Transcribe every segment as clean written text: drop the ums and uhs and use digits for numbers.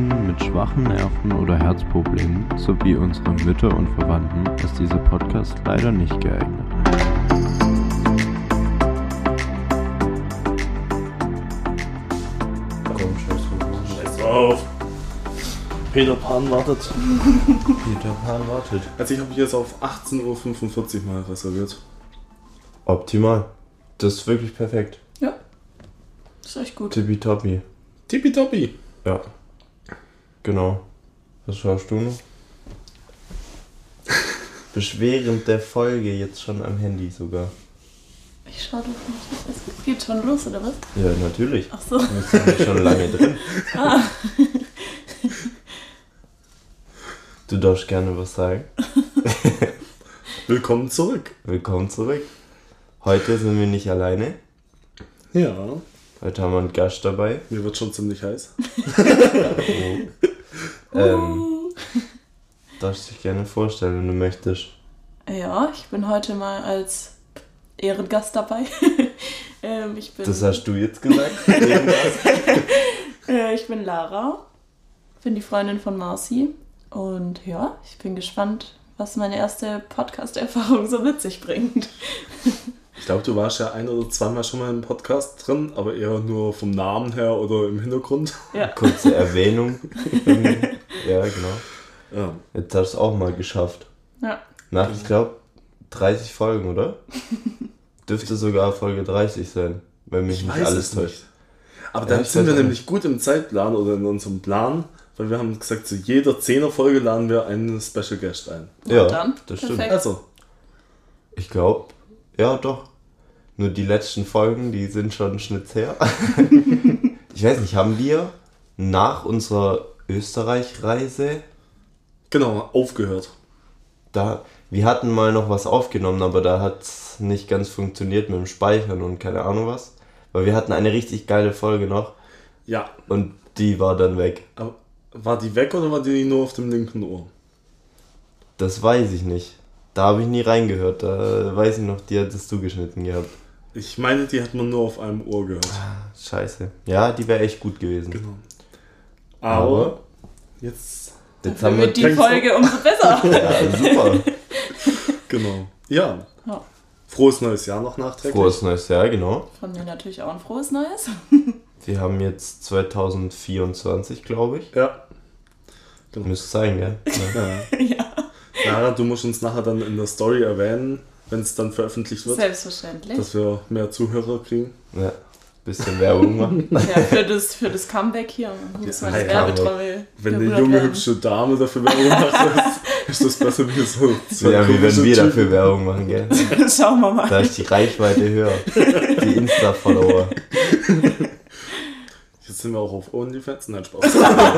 Menschen mit schwachen Nerven oder Herzproblemen sowie unsere Mütter und Verwandten ist dieser Podcast leider nicht geeignet. Scheiß drauf. Peter Pan wartet. Peter Pan wartet. Also ich habe mich jetzt auf 18.45 Uhr mal reserviert. Optimal. Das ist wirklich perfekt. Ja. Ist echt gut. Tippitoppi. Tippitoppi. Ja. Genau. Was schaust du noch? Beschwerend der Folge jetzt schon am Handy sogar. Ich schau doch nicht. Es geht schon los, oder was? Ja, natürlich. Ach so. Wir sind schon lange drin. Ah. Du darfst gerne was sagen. Willkommen zurück. Willkommen zurück. Heute sind wir nicht alleine. Ja. Heute haben wir einen Gast dabei. Mir wird schon ziemlich heiß. Darfst dich gerne vorstellen, wenn du möchtest. Ja, ich bin heute mal als Ehrengast dabei. Das hast du jetzt gesagt? Ich bin Lara. Bin die Freundin von Marci. Und ja, ich bin gespannt, was meine erste Podcast-Erfahrung so mit sich bringt. Ich glaube, du warst ja ein- oder zweimal schon mal im Podcast drin, aber eher nur vom Namen her oder im Hintergrund. Ja. Kurze Erwähnung. Ja, genau. Ja. Jetzt hast du es auch mal geschafft. Ja. Nach, ich glaube, 30 Folgen, oder? Dürfte sogar Folge 30 sein, wenn mich nicht alles täuscht. Aber Ja, dann ich sind wir weiß auch nämlich gut im Zeitplan oder in unserem Plan, weil wir haben gesagt, zu jeder 10er-Folge laden wir einen Special Guest ein. Ja, dann, das stimmt. perfekt. Also, Ich glaube, ja doch. Nur die letzten Folgen, die sind schon ein Schnitt her. Ich weiß nicht, haben wir nach unserer Österreich-Reise genau, aufgehört. wir hatten mal noch was aufgenommen, aber da hat es nicht ganz funktioniert mit dem Speichern und keine Ahnung was. Weil wir hatten eine richtig geile Folge noch Ja, und die war dann weg. aber war die weg oder war die nur auf dem linken Ohr? Das weiß ich nicht. Da habe ich nie reingehört. Da weiß ich noch, die hattest du geschnitten gehabt. Ich meine, die hat man nur auf einem Ohr gehört. Scheiße. Ja, die wäre echt gut gewesen. Genau. Aber jetzt, Jetzt Dann haben wir wird die Folge umso besser. Ja, super. genau. Ja, Ja. frohes neues Jahr noch nachträglich. Frohes neues Jahr, genau. Von mir natürlich auch ein frohes Neues. Wir haben jetzt 2024, glaube ich. Ja. Müsste sein, gell? Ja. Ja. Lara, du musst uns nachher dann in der Story erwähnen, wenn es dann veröffentlicht wird, Selbstverständlich. dass wir mehr Zuhörer kriegen. Ja. Bisschen Werbung machen. Ja, für das Comeback hier muss man Ja, das Werbetrommel. Wenn eine gerührt junge, werden. hübsche Dame dafür Werbung macht, ist das besser wie so zwei Ja, wie wenn komische wir Typen. dafür Werbung machen, gell? Schauen wir mal. Da ist die Reichweite höher. Die Insta-Follower. Jetzt sind wir auch auf OnlyFans. Nein, Spaß.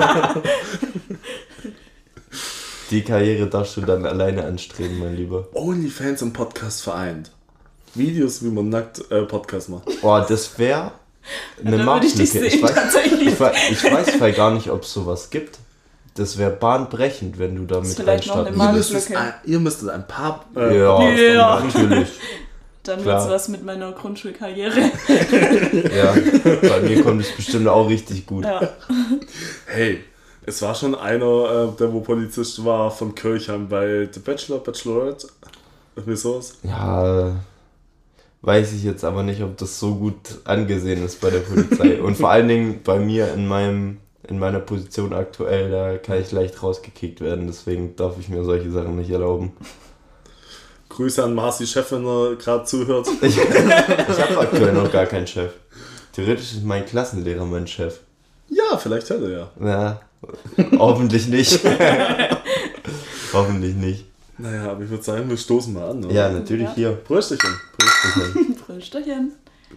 Die Karriere darfst du dann alleine anstreben, mein Lieber. OnlyFans im Podcast vereint. Videos, wie man nackt Podcast macht. Boah, das wäre eine Da würde ich dich Marktlücke. sehen, tatsächlich. Ich weiß vielleicht gar nicht, ob es sowas gibt. Das wäre bahnbrechend, wenn du da ist mit vielleicht noch reinstarten eine würdest. Marktlücke. Ihr müsstet ein paar... Ja, natürlich. Dann Klar. wird's was mit meiner Grundschulkarriere. Ja, bei mir kommt es bestimmt auch richtig gut. Ja. Hey, es war schon einer, der wo Polizist war, von Kirchheim bei The Bachelor, Bachelorette. Irgendwie sowas. Ja, weiß ich jetzt aber nicht, ob das so gut angesehen ist bei der Polizei. Und vor allen Dingen bei mir in meiner Position aktuell, da kann ich leicht rausgekickt werden. Deswegen darf ich mir solche Sachen nicht erlauben. Grüße an Marci Chef, wenn er gerade zuhört. Ich habe aktuell noch gar keinen Chef. Theoretisch ist mein Klassenlehrer mein Chef. Ja, vielleicht hört er ja. Ja, hoffentlich nicht. Hoffentlich nicht. Naja, aber ich würde sagen, wir stoßen mal an. Oder? Ja, natürlich Ja. hier. Prösterchen. Prösterchen. Frühstückchen.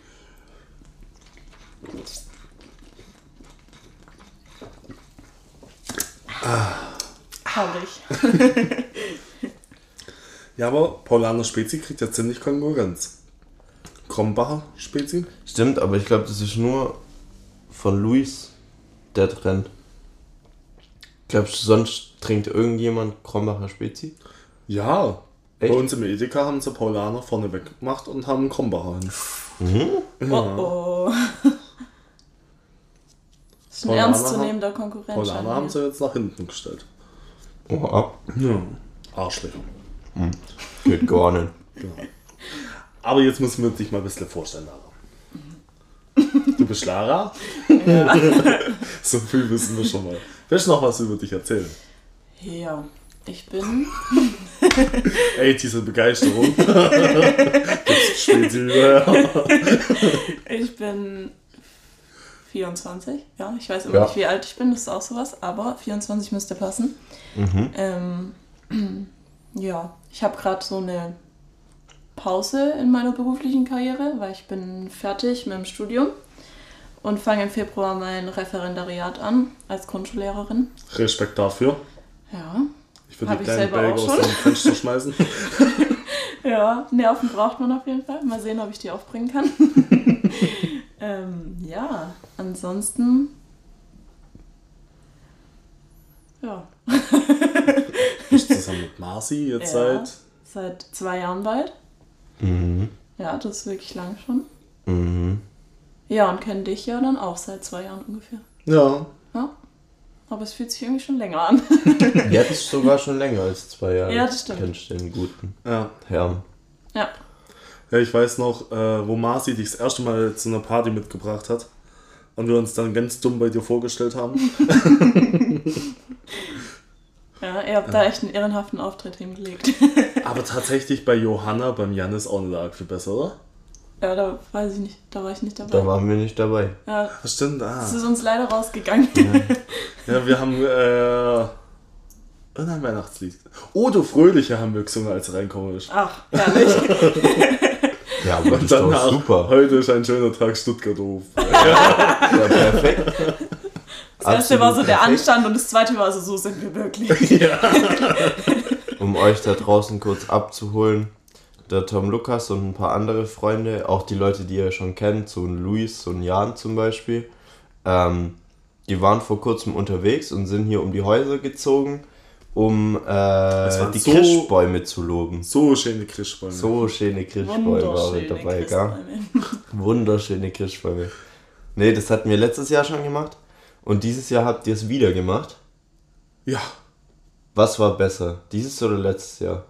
Herrlich. Ja, aber Paulaner Spezi kriegt ja ziemlich Konkurrenz. Krombacher Spezi? Stimmt, aber ich glaube, das ist nur von Luis der Trend. Glaubst du, sonst trinkt irgendjemand Krombacher Spezi? Ja. Echt? Bei uns im Edeka haben sie Paulaner vorne weggemacht und haben Krombacher hin. Mhm. Ja. Oh oh. Ein ernstzunehmender Konkurrent. Paulaner haben sie jetzt nach hinten gestellt. Oha. Ja, Arschlöcher. Geht gar nicht. Genau. Aber jetzt müssen wir dich mal ein bisschen vorstellen, Lara. Du bist Lara? Ja. So viel wissen wir schon mal. Willst du noch was über dich erzählen? Ja, ich bin... Ey, diese Begeisterung. Jetzt steht sie über. Ich bin 24. Ja, ich weiß immer nicht, wie alt ich bin. Das ist auch sowas. Aber 24 müsste passen. Ja, ich habe gerade so eine Pause in meiner beruflichen Karriere, weil ich bin fertig mit dem Studium und fange im Februar mein Referendariat an als Grundschullehrerin. Respekt dafür. Ja. Ich würde die kleinen selber Bälge auch aus dem Fenster schmeißen. Ja, Nerven braucht man auf jeden Fall. Mal sehen, ob ich die aufbringen kann. Ja, ansonsten... Ja. Bist du zusammen mit Marci jetzt seit 2 Jahren bald. Ja, das ist wirklich lang schon. Ja, und kenne dich ja dann auch seit 2 Jahren ungefähr. Ja. Ja. Aber es fühlt sich irgendwie schon länger an. Ja, das ist sogar schon länger als 2 Jahre. Ja, das stimmt. Kennst den guten Ja. Herrn. Ja. Ja, ich weiß noch, wo Marci dich das erste Mal zu einer Party mitgebracht hat und wir uns dann ganz dumm bei dir vorgestellt haben. Ja, ihr habt da echt einen ehrenhaften Auftritt hingelegt. Aber tatsächlich bei Johanna, beim Janis auch nicht arg viel besser, oder? Ja, da weiß ich nicht, da war ich nicht dabei. Da waren wir nicht dabei. Ja, Das stimmt, das ist uns leider rausgegangen. Ja, wir haben ein Weihnachtslied. Oh, du Fröhliche haben wir gesungen, als er reinkommen ist. Ach, herrlich. Ja, aber das Und ist doch danach, super. heute ist ein schöner Tag, Stuttgart-Hof. Ja, perfekt. Das erste war so der Absolut Anstand und das zweite war so sind wir wirklich. perfekt. Um euch da draußen kurz abzuholen, der Tom Lukas und ein paar andere Freunde, auch die Leute, die ihr schon kennt, so ein Luis, so ein Jan zum Beispiel, die waren vor kurzem unterwegs und sind hier um die Häuser gezogen, um die Christbäume zu loben. So schöne Christbäume. So schöne Christbäume waren dabei, gell? Wunderschöne Christbäume. Nee, das hatten wir letztes Jahr schon gemacht und dieses Jahr habt ihr es wieder gemacht. Ja. Was war besser, dieses oder letztes Jahr?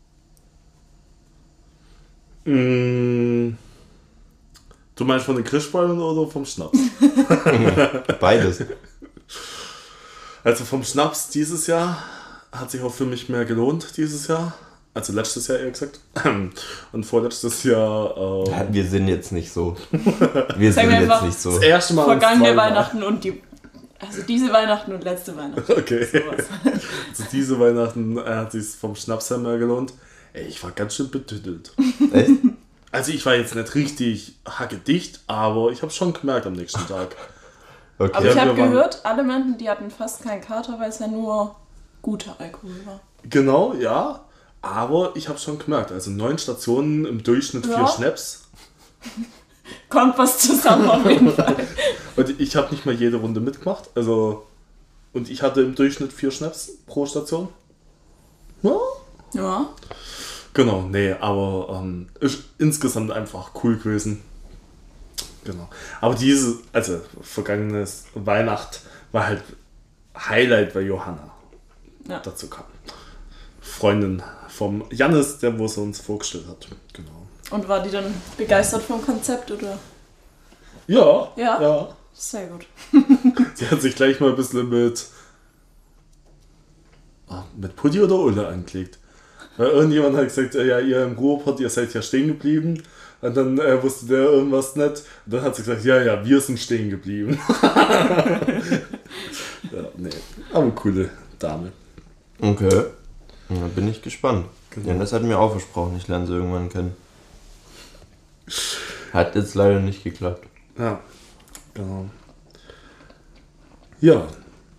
Du meinst von den Christbäumen oder vom Schnaps? Beides. Also vom Schnaps dieses Jahr hat sich auch für mich mehr gelohnt dieses Jahr. Also letztes Jahr eher gesagt. Und vorletztes Jahr... Ja, wir sind jetzt nicht so. Wir Sag sind mir jetzt einfach, nicht so. Das erste Mal vergangene und zweimal. Weihnachten und die... Also diese Weihnachten und letzte Weihnachten. Okay. Sowas. Also diese Weihnachten hat sich vom Schnaps her mehr gelohnt. Ey, ich war ganz schön betüttelt. Echt? Also ich war jetzt nicht richtig hackedicht, aber ich habe schon gemerkt am nächsten Tag. Okay. Aber ich Ja, habe wir waren- gehört, alle meinten, die hatten fast keinen Kater, weil es ja nur guter Alkohol war. Genau, ja. Aber ich habe schon gemerkt, also 9 Stationen im Durchschnitt 4 Ja. Schnaps. Kommt was zusammen auf jeden Fall. Und ich habe nicht mal jede Runde mitgemacht. Also, und ich hatte im Durchschnitt 4 Schnaps pro Station. Ja. Ja. Genau, nee, aber ist insgesamt einfach cool gewesen. Genau. Aber also vergangenes Weihnacht war halt Highlight, weil Johanna Ja. dazu kam. Freundin vom Jannis, der wo sie uns vorgestellt hat. Genau. Und war die dann begeistert vom Konzept, oder? Ja, Ja. ja. Sehr gut. Sie hat sich gleich mal ein bisschen mit Putti oder Ulle angelegt. Weil irgendjemand hat gesagt, ja, ihr im Ruhrpott, ihr seid ja stehen geblieben. Und dann wusste der irgendwas nicht. Und dann hat sie gesagt, ja, wir sind stehen geblieben. Ja, nee, aber coole Dame. Okay. Ja, bin ich gespannt. Genau. Ja, das hat mir auch versprochen, ich lerne sie irgendwann kennen. Hat jetzt leider nicht geklappt. Ja, genau. Ja.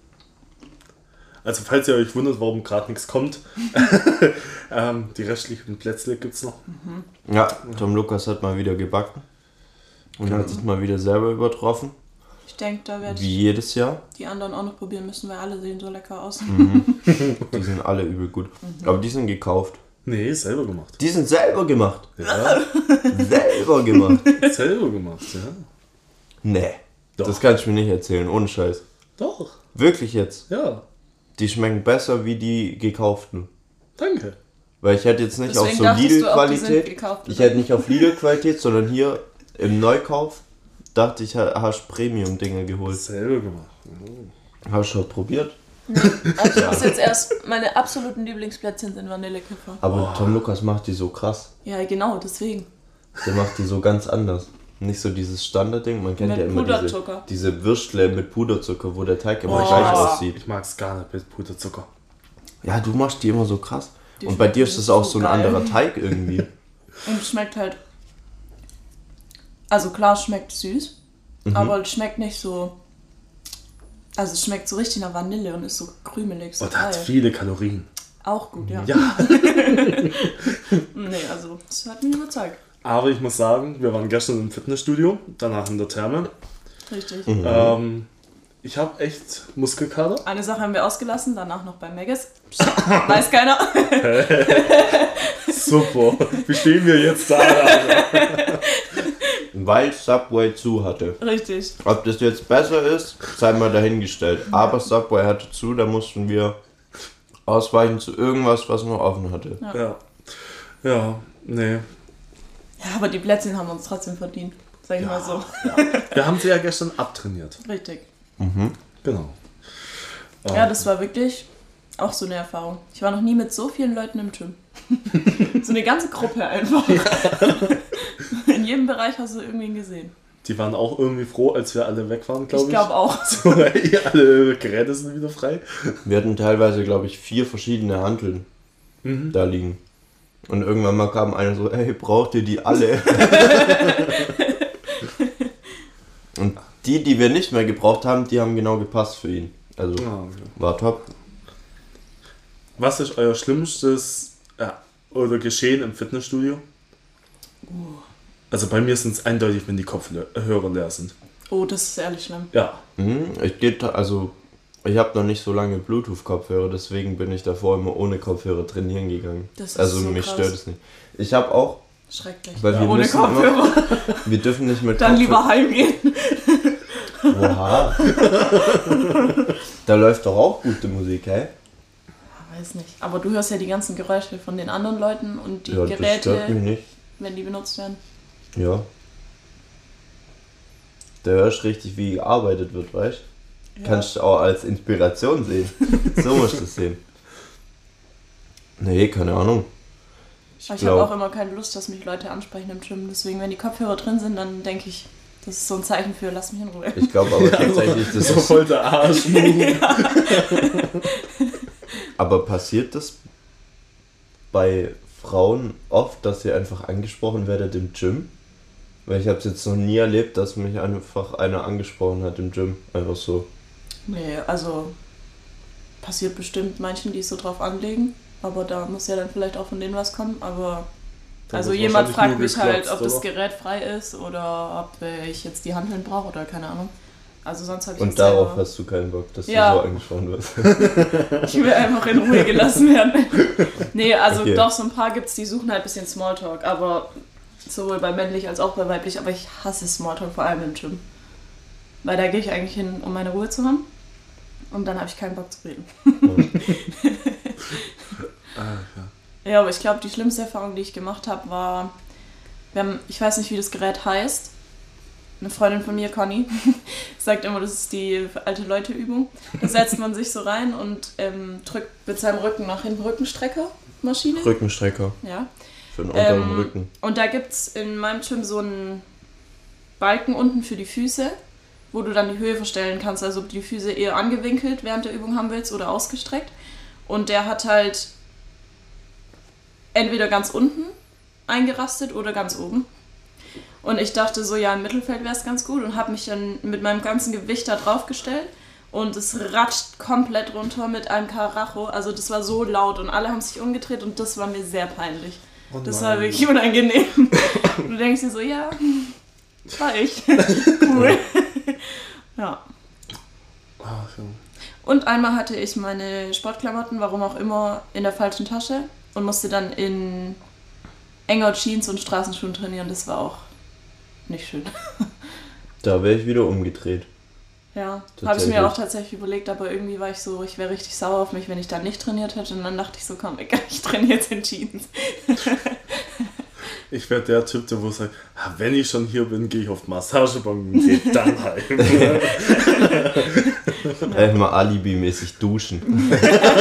Also falls ihr euch wundert, warum gerade nichts kommt, die restlichen Plätzle gibt es noch. Ja, Tom Lukas hat mal wieder gebacken. Und hat sich mal wieder selber übertroffen. Ich denke, da werde Wie ich jedes Jahr. die anderen auch noch probieren müssen, weil alle sehen so lecker aus. Die sind alle übel gut. Aber die sind gekauft. Nee, selber gemacht. Die sind selber gemacht. Ja, Selber gemacht. selber gemacht, ja. Nee. Doch. Das kannst du mir nicht erzählen, ohne Scheiß. Doch. Wirklich jetzt? Ja. Die schmecken besser wie die gekauften. Danke. Weil ich hätte jetzt nicht Deswegen auf so dachtest du auch, die sind Lidl-Qualität. gekauft, Ich oder? hätte nicht auf Lidl-Qualität, sondern hier im Neukauf dachte ich, hast Premium-Dinge geholt. Selber gemacht. Hast du schon probiert? Also bis jetzt erst meine absoluten Lieblingsplätzchen sind Vanillekipferl. Aber Tom Lukas macht die so krass. Ja, genau, deswegen. Der macht die so ganz anders. Nicht so dieses Standardding, man kennt Mit ja immer Puderzucker. diese Würstle mit Puderzucker, wo der Teig immer Oh. gleich aussieht. Ich mag es gar nicht mit Puderzucker. Ja, du machst die immer so krass. Die Und bei dir ist schmecken das auch so so ein geil. anderer Teig irgendwie. Und es schmeckt halt. Also klar, es schmeckt süß, aber es schmeckt nicht so. Also es schmeckt so richtig nach Vanille und ist so krümelig, so Und hat geil. viele Kalorien. Auch gut, ja. Ja. Nee, also es hat mich überzeugt. Aber ich muss sagen, wir waren gestern im Fitnessstudio, danach in der Therme. Richtig. Ich habe echt Muskelkater. Eine Sache haben wir ausgelassen, danach noch bei Maggis. Weiß keiner. Super. Wie stehen wir jetzt da? Weil Subway zu hatte. Richtig. Ob das jetzt besser ist, sei mal dahingestellt. Aber Subway hatte zu, da mussten wir ausweichen zu irgendwas, was noch offen hatte. Ja. Ja, nee. Ja, aber die Plätzchen haben uns trotzdem verdient. Sag ich mal so. Wir haben sie ja gestern abtrainiert. Richtig. Genau. Ja, das war wirklich auch so eine Erfahrung. Ich war noch nie mit so vielen Leuten im Gym. So eine ganze Gruppe einfach. In jedem Bereich hast du irgendwen gesehen. Die waren auch irgendwie froh, als wir alle weg waren, glaube ich. Ich glaube auch. So, hey, alle Geräte sind wieder frei. Wir hatten teilweise, glaube ich, 4 verschiedene Hanteln da liegen. Und irgendwann mal kam einer so, ey, braucht ihr die alle? Und die wir nicht mehr gebraucht haben, die haben genau gepasst für ihn. Also Ah, okay. war top. Was ist euer schlimmstes oder Geschehen im Fitnessstudio? Also bei mir sind es eindeutig, wenn die Kopfhörer leer sind. Oh, das ist ehrlich schlimm. Ja. Ich habe noch nicht so lange Bluetooth-Kopfhörer, deswegen bin ich davor immer ohne Kopfhörer trainieren gegangen. Das ist Also so mich krass. stört es nicht. Ich habe auch, Schrecklich. weil wir Ohne müssen Kopfhörer. wir dürfen nicht mit Dann lieber heimgehen. Oha. Da läuft doch auch gute Musik, hä? Weiß nicht. Aber du hörst ja die ganzen Geräusche von den anderen Leuten und die Ja, das stört Geräte, mich nicht. wenn die benutzt werden. Ja. Da hörst du richtig, wie gearbeitet wird, weißt du? Ja. Kannst du auch als Inspiration sehen. So musst du es sehen. Nee, keine Ahnung. Aber ich habe auch immer keine Lust, dass mich Leute ansprechen im Gym. Deswegen, wenn die Kopfhörer drin sind, dann denke ich, das ist so ein Zeichen für, lass mich in Ruhe. Ich glaube aber tatsächlich, das So ist... voll der Arsch. Aber passiert das bei Frauen oft, dass ihr einfach angesprochen werdet im Gym? Weil ich habe es jetzt noch nie erlebt, dass mich einfach einer angesprochen hat im Gym. Einfach so. Nee, also passiert bestimmt manchen, die es so drauf anlegen. Aber da muss ja dann vielleicht auch von denen was kommen. Aber Dann also wird jemand wahrscheinlich fragt nur mich halt, geklotzt, ob das oder? Gerät frei ist oder ob ich jetzt die Hanteln brauche oder keine Ahnung. Also sonst habe ich Und jetzt darauf selber- hast du keinen Bock, dass Ja. du so angesprochen wirst. Ich will einfach in Ruhe gelassen werden. Nee, also Okay. doch, so ein paar gibt's, die suchen halt ein bisschen Smalltalk, aber sowohl bei männlich als auch bei weiblich, aber ich hasse Smalltalk, vor allem im Gym. Weil da gehe ich eigentlich hin, um meine Ruhe zu haben und dann habe ich keinen Bock zu reden. Ja, aber ich glaube, die schlimmste Erfahrung, die ich gemacht habe, war, ich weiß nicht, wie das Gerät heißt, eine Freundin von mir, Conny, sagt immer, das ist die alte Leute-Übung. Da setzt man sich so rein und drückt mit seinem Rücken nach hinten Rückenstrecker-Maschine. Rückenstrecker Ja. für den unteren Rücken. Und da gibt es in meinem Gym so einen Balken unten für die Füße, wo du dann die Höhe verstellen kannst, also ob du die Füße eher angewinkelt während der Übung haben willst oder ausgestreckt. Und der hat halt entweder ganz unten eingerastet oder ganz oben. Und ich dachte so, ja, im Mittelfeld wäre es ganz gut und habe mich dann mit meinem ganzen Gewicht da drauf gestellt und es ratscht komplett runter mit einem Karacho. Also das war so laut und alle haben sich umgedreht und das war mir sehr peinlich. Oh Das nein. war wirklich unangenehm. Und du denkst dir so, ja, war ich. Cool. Ja. Ach, ja. Und einmal hatte ich meine Sportklamotten, warum auch immer, in der falschen Tasche und musste dann in enger Jeans und Straßenschuhen trainieren. Das war auch nicht schön. Da wäre ich wieder umgedreht. Ja, habe ich mir auch tatsächlich überlegt, aber irgendwie war ich so, ich wäre richtig sauer auf mich, wenn ich dann nicht trainiert hätte. Und dann dachte ich so, komm, egal, ich trainiere jetzt in Jeans. Ich wäre der Typ, der wo sagt, wenn ich schon hier bin, gehe ich auf die Massagebank und gehe dann heim. Einfach mal alibimäßig duschen.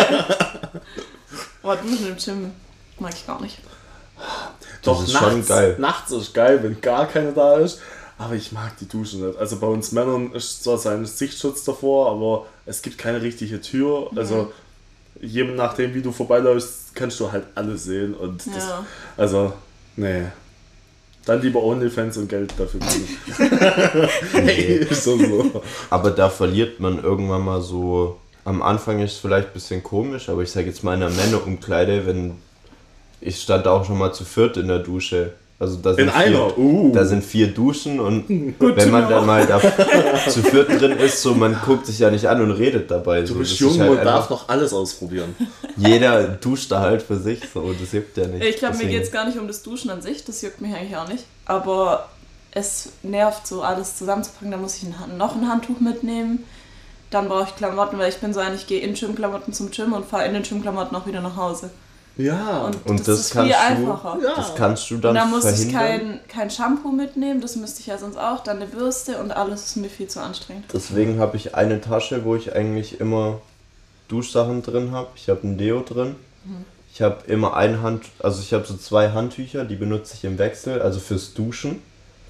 Boah, Duschen im Gym mag ich gar nicht. Doch, ist schon geil. Nachts ist geil, wenn gar keiner da ist. Aber ich mag die Duschen nicht. Also bei uns Männern ist zwar sein Sichtschutz davor, aber es gibt keine richtige Tür. Also je nachdem, wie du vorbeiläufst, kannst du halt alles sehen. Und das, also, nee. Dann lieber OnlyFans und Geld dafür kriegen. Nee. Ist so. Aber da verliert man irgendwann mal so. Am Anfang ist es vielleicht ein bisschen komisch, aber ich sage jetzt mal in der Männerumkleide, ich stand auch schon mal zu viert in der Dusche. Also da sind da sind 4 Duschen und wenn man dann mal da zu viert drin ist, so man guckt sich ja nicht an und redet dabei. Du so, bist jung halt und darf noch alles ausprobieren. Jeder duscht da halt für sich so und das juckt ja nicht. Ich glaube, mir geht es gar nicht um das Duschen an sich, das juckt mich eigentlich auch nicht. Aber es nervt so, alles zusammenzupacken, da muss ich noch ein Handtuch mitnehmen. Dann brauche ich Klamotten, weil ich bin so ein, ich gehe in Gymklamotten zum Gym und fahre in den Gymklamotten auch wieder nach Hause. Ja. Und das ist viel einfacher. Das kannst du dann und da muss verhindern. ich kein Shampoo mitnehmen, das müsste ich ja sonst auch, dann eine Bürste und alles ist mir viel zu anstrengend. Deswegen habe ich eine Tasche, wo ich eigentlich immer Duschsachen drin habe. Ich habe ein Deo drin. Ich habe immer ich habe so 2 Handtücher, die benutze ich im Wechsel, also fürs Duschen.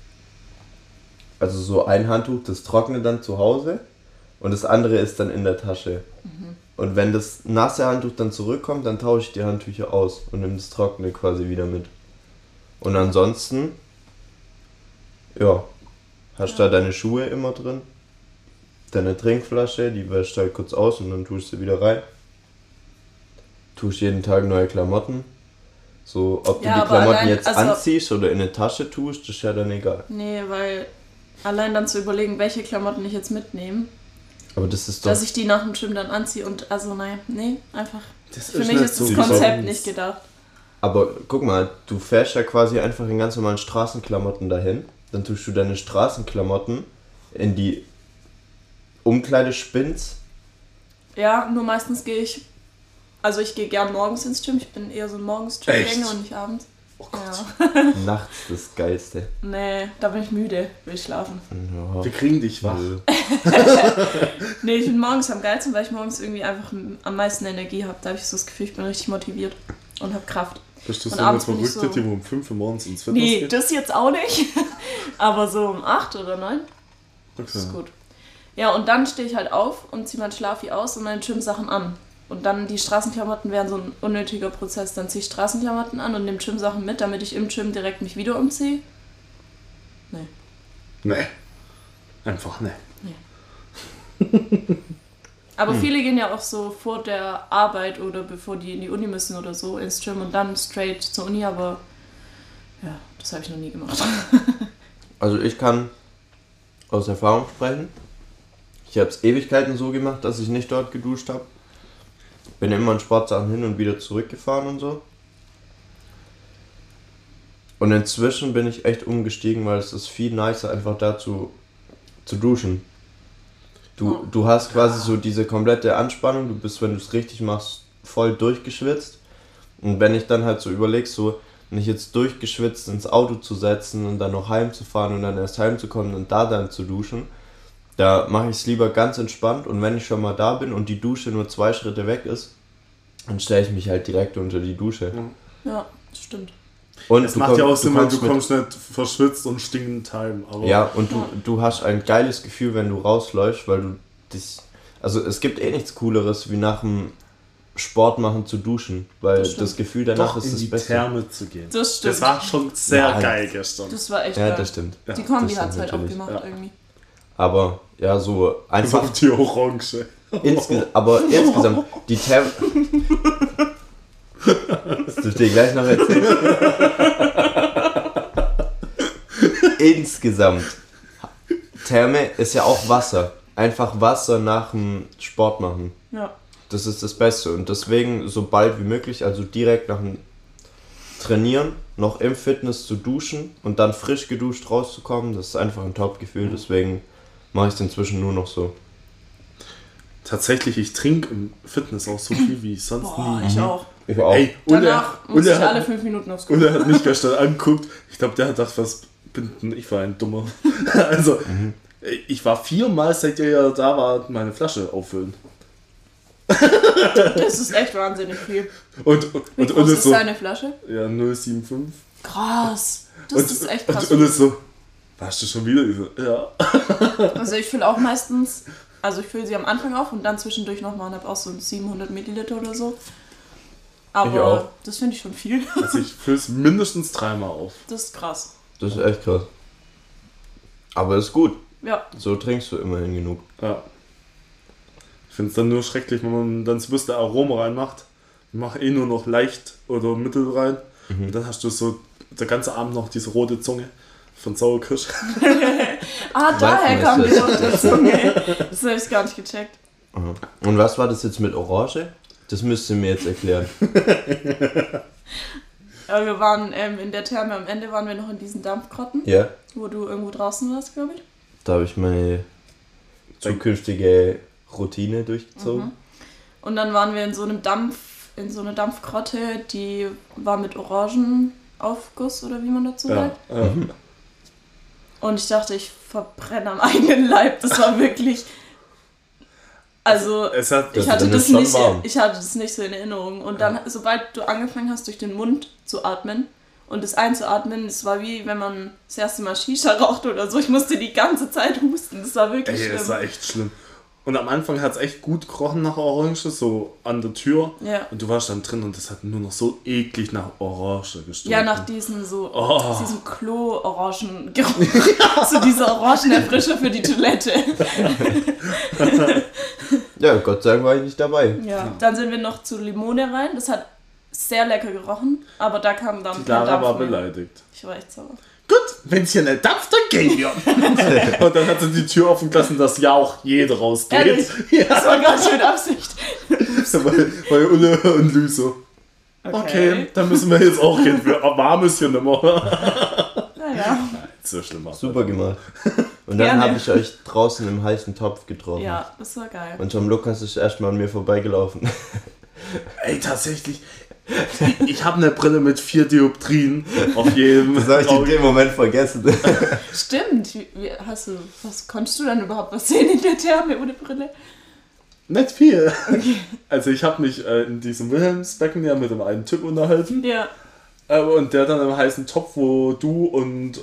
Also so ein Handtuch, das trocknet dann zu Hause und das andere ist dann in der Tasche. Und wenn das nasse Handtuch dann zurückkommt, dann tausche ich die Handtücher aus und nehme das trockene quasi wieder mit. Und ansonsten, ja, hast da deine Schuhe immer drin, deine Trinkflasche, die wäschst du halt kurz aus und dann tust du wieder rein. Tust jeden Tag neue Klamotten. So, ob du die Klamotten jetzt anziehst oder in eine Tasche tust, ist ja dann egal. Nee, weil allein dann zu überlegen, welche Klamotten ich jetzt mitnehme. Aber das ist doch... Dass ich die nach dem Gym dann anziehe und einfach. Für mich ist so das Konzept nicht gedacht. Aber guck mal, du fährst ja quasi einfach in ganz normalen Straßenklamotten dahin. Dann tust du deine Straßenklamotten in die Umkleidespins. Ja, nur meistens gehe ich gern morgens ins Gym. Ich bin eher so ein Morgens-Gym-Gänger und nicht abends. Oh Gott. Ja. Nachts das Geilste. Nee, da bin ich müde, will schlafen. Ja. Wir kriegen dich wach. Nee, ich bin morgens am geilsten, weil ich morgens irgendwie einfach am meisten Energie habe. Da habe ich so das Gefühl, ich bin richtig motiviert und habe Kraft. Bist du und so eine abends bin ich Verrückte, die um 5 Uhr morgens ins Fitness Nee, geht? das jetzt auch nicht. Aber so um 8 oder 9 Okay. ist gut. Ja, und dann stehe ich halt auf und ziehe mein Schlafi aus und meine Gym-Sachen an. Und dann die Straßenklamotten wären so ein unnötiger Prozess. Dann ziehe ich Straßenklamotten an und nehme Gym-Sachen mit, damit ich im Gym direkt mich wieder umziehe. Nee. Einfach nee. Aber viele gehen ja auch so vor der Arbeit oder bevor die in die Uni müssen oder so ins Gym und dann straight zur Uni, aber ja, das habe ich noch nie gemacht. Also ich kann aus Erfahrung sprechen. Ich habe es Ewigkeiten so gemacht, dass ich nicht dort geduscht habe. Bin immer in Sportsachen hin und wieder zurückgefahren und so. Und inzwischen bin ich echt umgestiegen, weil es ist viel nicer, einfach da zu duschen. Du hast quasi so diese komplette Anspannung, du bist, wenn du es richtig machst, voll durchgeschwitzt. Und wenn ich dann halt so überlege, so mich jetzt durchgeschwitzt ins Auto zu setzen und dann noch heimzufahren und dann erst heimzukommen und da dann zu duschen, da mache ich es lieber ganz entspannt und wenn ich schon mal da bin und die Dusche nur 2 Schritte weg ist, dann stelle ich mich halt direkt unter die Dusche. Ja, das stimmt. Und es macht ja auch Sinn, weil du kommst nicht verschwitzt und stinkend heim. Aber ja, und du hast ein geiles Gefühl, wenn du rausläufst, weil du dich... Also es gibt eh nichts Cooleres, wie nach dem Sport machen zu duschen, weil das Gefühl danach doch ist in die das Beste. Therme zu gehen. Das stimmt. Das war schon sehr geil gestern. Das war echt Ja, geil. das stimmt. Die Kombi das hat es halt auch natürlich. gemacht irgendwie. Aber ja, so einfach... Auf die Orange. Aber insgesamt, die Therme... Das dürft ihr gleich noch erzählen. Insgesamt, Therme ist ja auch Wasser. Einfach Wasser nach dem Sport machen. Ja. Das ist das Beste. Und deswegen so bald wie möglich, also direkt nach dem Trainieren, noch im Fitness zu duschen und dann frisch geduscht rauszukommen, das ist einfach ein Top-Gefühl, deswegen mache ich es inzwischen nur noch so. Tatsächlich, ich trinke im Fitness auch so viel wie sonst Boah, nie. ich auch. Ich auch. Ey, Danach muss ich hat, alle 5 Minuten aufs Klo. und er hat mich gestern angeguckt. Ich glaube, der hat gedacht, was bin denn ich für ein Dummer. Also, ich war 4-mal, seit ihr ja da war, meine Flasche auffüllen. Das ist echt wahnsinnig viel. Wie groß es ist so, deine Flasche? ja, 0,75. Krass. Das ist echt krass. Und es so, warst du schon wieder? Ich so, ja. Also ich fülle auch meistens, also ich fülle sie am Anfang auf und dann zwischendurch nochmal und habe auch so 700 Milliliter oder so. Ich auch. Aber das finde ich schon viel. Also ich fülle es mindestens 3-mal auf. Das ist krass. Das ist echt krass. Aber ist gut. Ja. So trinkst du immerhin genug. Ja. Ich finde es dann nur schrecklich, wenn man dann das bewusste Aroma reinmacht. Ich mache nur noch leicht oder mittel rein. Und dann hast du so der ganze Abend noch diese rote Zunge von Sauerkirsch. Daher kam die Weißenmesser. rote Zunge. Das habe ich gar nicht gecheckt. Aha. Und was war das jetzt mit Orange? Das müsst ihr mir jetzt erklären. Aber wir waren in der Therme, am Ende waren wir noch in diesen Dampfgrotten, Ja, wo du irgendwo draußen warst, glaube ich. da habe ich meine zukünftige Routine durchgezogen. Und dann waren wir in so einer Dampfgrotte, die war mit Orangenaufguss oder wie man dazu Ja. sagt. Und ich dachte, ich verbrenne am eigenen Leib. Das war wirklich. Also, Es hat, ich dann hatte ist schon warm. ich hatte das nicht so in Erinnerung. Und dann, sobald du angefangen hast, durch den Mund zu atmen und das einzuatmen, es war wie wenn man das erste Mal Shisha raucht oder so. Ich musste die ganze Zeit husten. Das war wirklich ey, schlimm. das war echt schlimm. Und am Anfang hat es echt gut gerochen nach Orange, so an der Tür. Ja. Und du warst dann drin und das hat nur noch so eklig nach Orange gestunken. Ja, nach diesem so, Oh. diesem Klo-Orangen-Geruch. So diese Orangenerfrischer für die Toilette. Ja, Gott sei Dank war ich nicht dabei. Ja. Dann sind wir noch zu Limone rein. Das hat sehr lecker gerochen, aber da kam dann Die Lara kein war Dampf mehr. beleidigt. Ich war echt sauer. Gut, wenn es hier nicht dampft, dann gehen wir. Und dann hat sie die Tür offen gelassen, dass ja auch jeder rausgeht. Ehrlich? Das war gar nicht mit Absicht. weil Ulle und Lü so, okay, dann müssen wir jetzt auch gehen. Wir warm ist hier nicht mehr. Naja. So schlimm war Super gemacht. Und dann Gerne. habe ich euch draußen im heißen Topf getroffen. Ja, das war geil. Und Tom Lukas ist erstmal an mir vorbeigelaufen. Ey, tatsächlich. Ich habe eine Brille mit 4 Dioptrien auf jedem Das habe ich in Auge. dem Moment vergessen. Stimmt. Was konntest du dann überhaupt was sehen in der Therme ohne Brille? Nicht viel. Also ich habe mich in diesem Wilhelmsbecken ja mit dem einen Typ unterhalten. Ja. Und der dann im heißen Topf, wo du und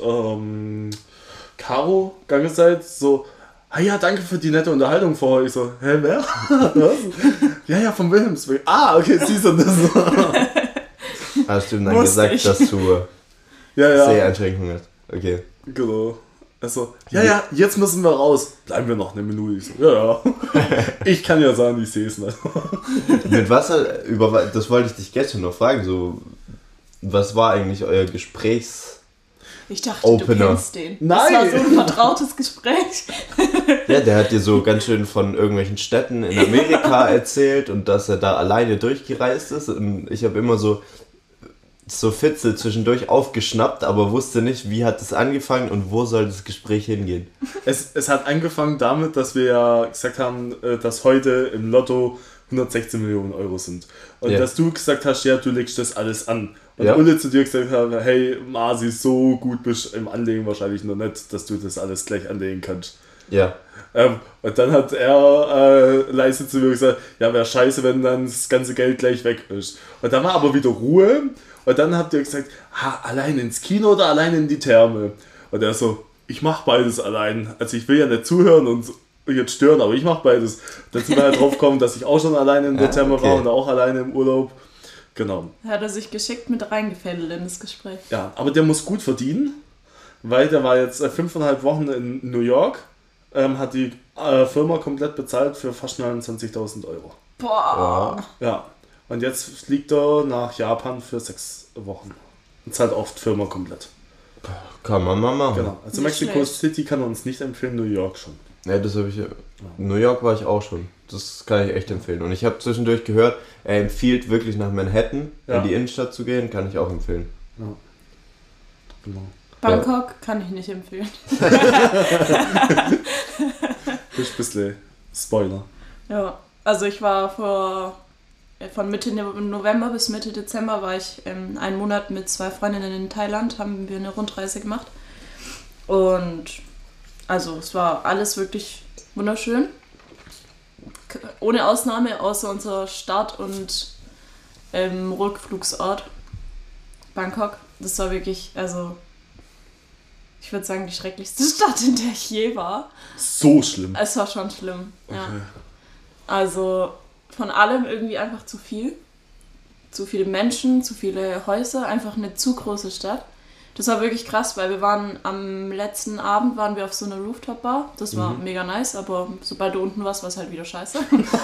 Caro gegangen seid, so, ah ja, danke für die nette Unterhaltung vorher. Ich so, hä, wer? Was? Ja, vom Wilhelmsbecken. Ah, okay, siehst du das. Hast du ihm dann Wusste gesagt, ich. dass du Ja. Seheinschränkungen hast? Okay. Genau. Also, ja, jetzt müssen wir raus. Bleiben wir noch eine Minute. Ich so, ja. Ich kann ja sagen, ich sehe es nicht. Mit was, das wollte ich dich gestern noch fragen, so, was war eigentlich euer Gesprächs... Ich dachte, Opener. du kennst den. Nein. Das war so ein vertrautes Gespräch. Ja, der hat dir so ganz schön von irgendwelchen Städten in Amerika erzählt und dass er da alleine durchgereist ist. Und ich habe immer so Fitzel zwischendurch aufgeschnappt, aber wusste nicht, wie hat es angefangen und wo soll das Gespräch hingehen. Es hat angefangen damit, dass wir ja gesagt haben, dass heute im Lotto 116 Millionen Euro sind. Und Ja. dass du gesagt hast, ja, du legst das alles an. Und Ja. Ulle zu dir gesagt hat, hey, Marci, so gut bist du im Anlegen wahrscheinlich noch nicht, dass du das alles gleich anlegen kannst. Ja, Und dann hat er leise zu mir gesagt, ja, wäre scheiße, wenn dann das ganze Geld gleich weg ist. Und dann war aber wieder Ruhe. Und dann habt ihr gesagt, allein ins Kino oder allein in die Therme? Und er so, ich mach beides allein. Also ich will ja nicht zuhören und jetzt stören, aber ich mach beides. Dann sind wir halt drauf gekommen, dass ich auch schon alleine in der Therme war und auch alleine im Urlaub. Genau. Hat er sich geschickt mit reingefädelt in das Gespräch. Ja, aber der muss gut verdienen, weil der war jetzt 5,5 Wochen in New York, hat die Firma komplett bezahlt für fast 29.000 Euro. Boah. Ja, und jetzt fliegt er nach Japan für 6 Wochen. Und zahlt auch die Firma komplett. kann man mal machen. Genau. Also Nicht Mexico schlecht. City kann er uns nicht empfehlen, New York schon. Ja, das habe ich. New York war ich auch schon. Das kann ich echt empfehlen. Und ich habe zwischendurch gehört, er empfiehlt wirklich nach Manhattan Ja. in die Innenstadt zu gehen, kann ich auch empfehlen. Genau. Bangkok kann ich nicht empfehlen. Das ist ein bisschen Spoiler. Ja, also ich war von Mitte November bis Mitte Dezember war ich einen Monat mit 2 Freundinnen in Thailand, haben wir eine Rundreise gemacht. Und also es war alles wirklich wunderschön. Ohne Ausnahme, außer unser Start- und Rückflugsort Bangkok. Das war wirklich, also ich würde sagen, die schrecklichste Stadt, in der ich je war. So schlimm. Es war schon schlimm, ja. Okay. Also von allem irgendwie einfach zu viel. Zu viele Menschen, zu viele Häuser, einfach eine zu große Stadt. Das war wirklich krass, weil wir waren am letzten Abend auf so einer Rooftop-Bar. Das war mega nice, aber sobald du unten warst, war es halt wieder scheiße.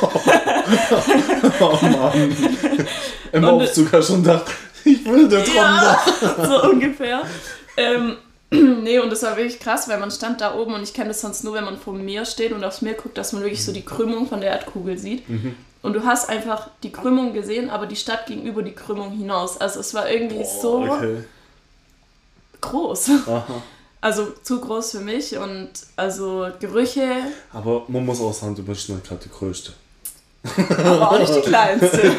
Oh Mann. Im Aufzug hast du schon gedacht, ich will da dran. Ja, so ungefähr. Nee, und das war wirklich krass, weil man stand da oben und ich kenne das sonst nur, wenn man vor dem Meer steht und aufs Meer guckt, dass man wirklich so die Krümmung von der Erdkugel sieht. Und du hast einfach die Krümmung gesehen, aber die Stadt ging über die Krümmung hinaus. Also es war irgendwie so groß. Aha. Also zu groß für mich und also Gerüche, Aber man muss auch sagen, du bist nicht gerade die Größte. aber auch nicht die kleinste.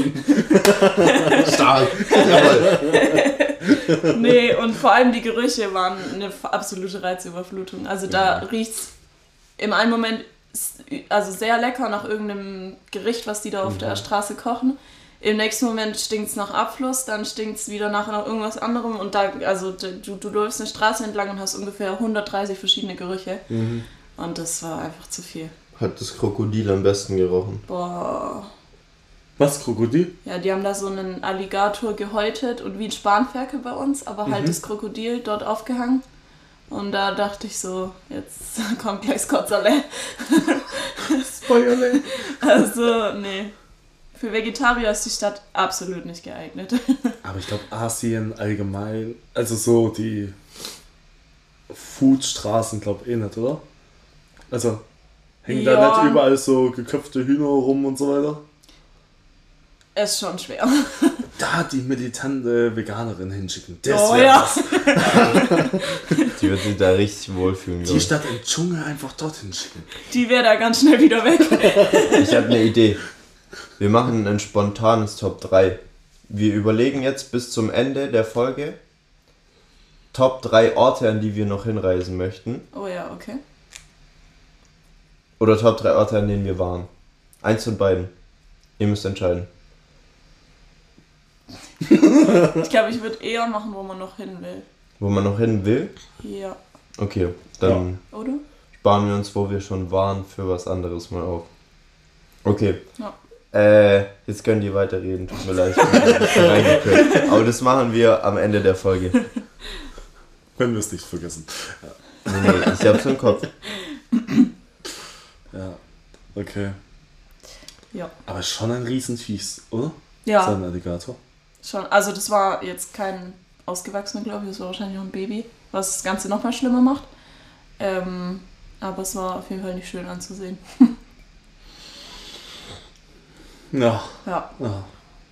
Stark. Jawohl. Nee, und vor allem die Gerüche waren eine absolute Reizüberflutung. Also da riecht's im einen Moment also sehr lecker nach irgendeinem Gericht, was die da auf der Straße kochen. Im nächsten Moment stinkt es nach Abfluss, dann stinkt es wieder nach irgendwas anderem und da, also du läufst eine Straße entlang und hast ungefähr 130 verschiedene Gerüche. Und das war einfach zu viel. Hat das Krokodil am besten gerochen? Boah. Was, Krokodil? Ja, die haben da so einen Alligator gehäutet und wie ein Spanferkel bei uns, aber halt das Krokodil dort aufgehangen. Und da dachte ich so, jetzt kommt gleich Skotzerle. Spoiler. Also, nee. Für Vegetarier ist die Stadt absolut nicht geeignet. Aber ich glaube, Asien allgemein, also so die Foodstraßen, glaube ich nicht, oder? Also, hängen da Ja. nicht überall so geköpfte Hühner rum und so weiter? Ist schon schwer. Da die militante Veganerin hinschicken. Das Oh wär ja. was. Die wird sich da richtig wohlfühlen, glaube Die ich. Stadt im Dschungel einfach dorthin schicken. Die wäre da ganz schnell wieder weg. Ich habe eine Idee. Wir machen ein spontanes Top 3. Wir überlegen jetzt bis zum Ende der Folge Top 3 Orte, an die wir noch hinreisen möchten. Oh ja, okay. Oder Top 3 Orte, an denen wir waren. Eins von beiden. Ihr müsst entscheiden. Ich glaube, ich würde eher machen, wo man noch hin will. Wo man noch hin will? Ja. Okay, dann Oder? sparen wir uns, wo wir schon waren, für was anderes mal auf. Okay. Ja. Jetzt könnt ihr weiterreden, tut mir leid. Ich bin ein bisschen reingekriegt. Aber das machen wir am Ende der Folge. Können wir es nicht vergessen. Nee, ich hab's im Kopf. Ja, okay. Ja. Aber schon ein Riesenviech, oder? So Ja, ein Alligator. schon. Also das war jetzt kein ausgewachsener, glaube ich. Das war wahrscheinlich noch ein Baby, was das Ganze noch mal schlimmer macht. Aber es war auf jeden Fall nicht schön anzusehen. Ja. Ja. Ja.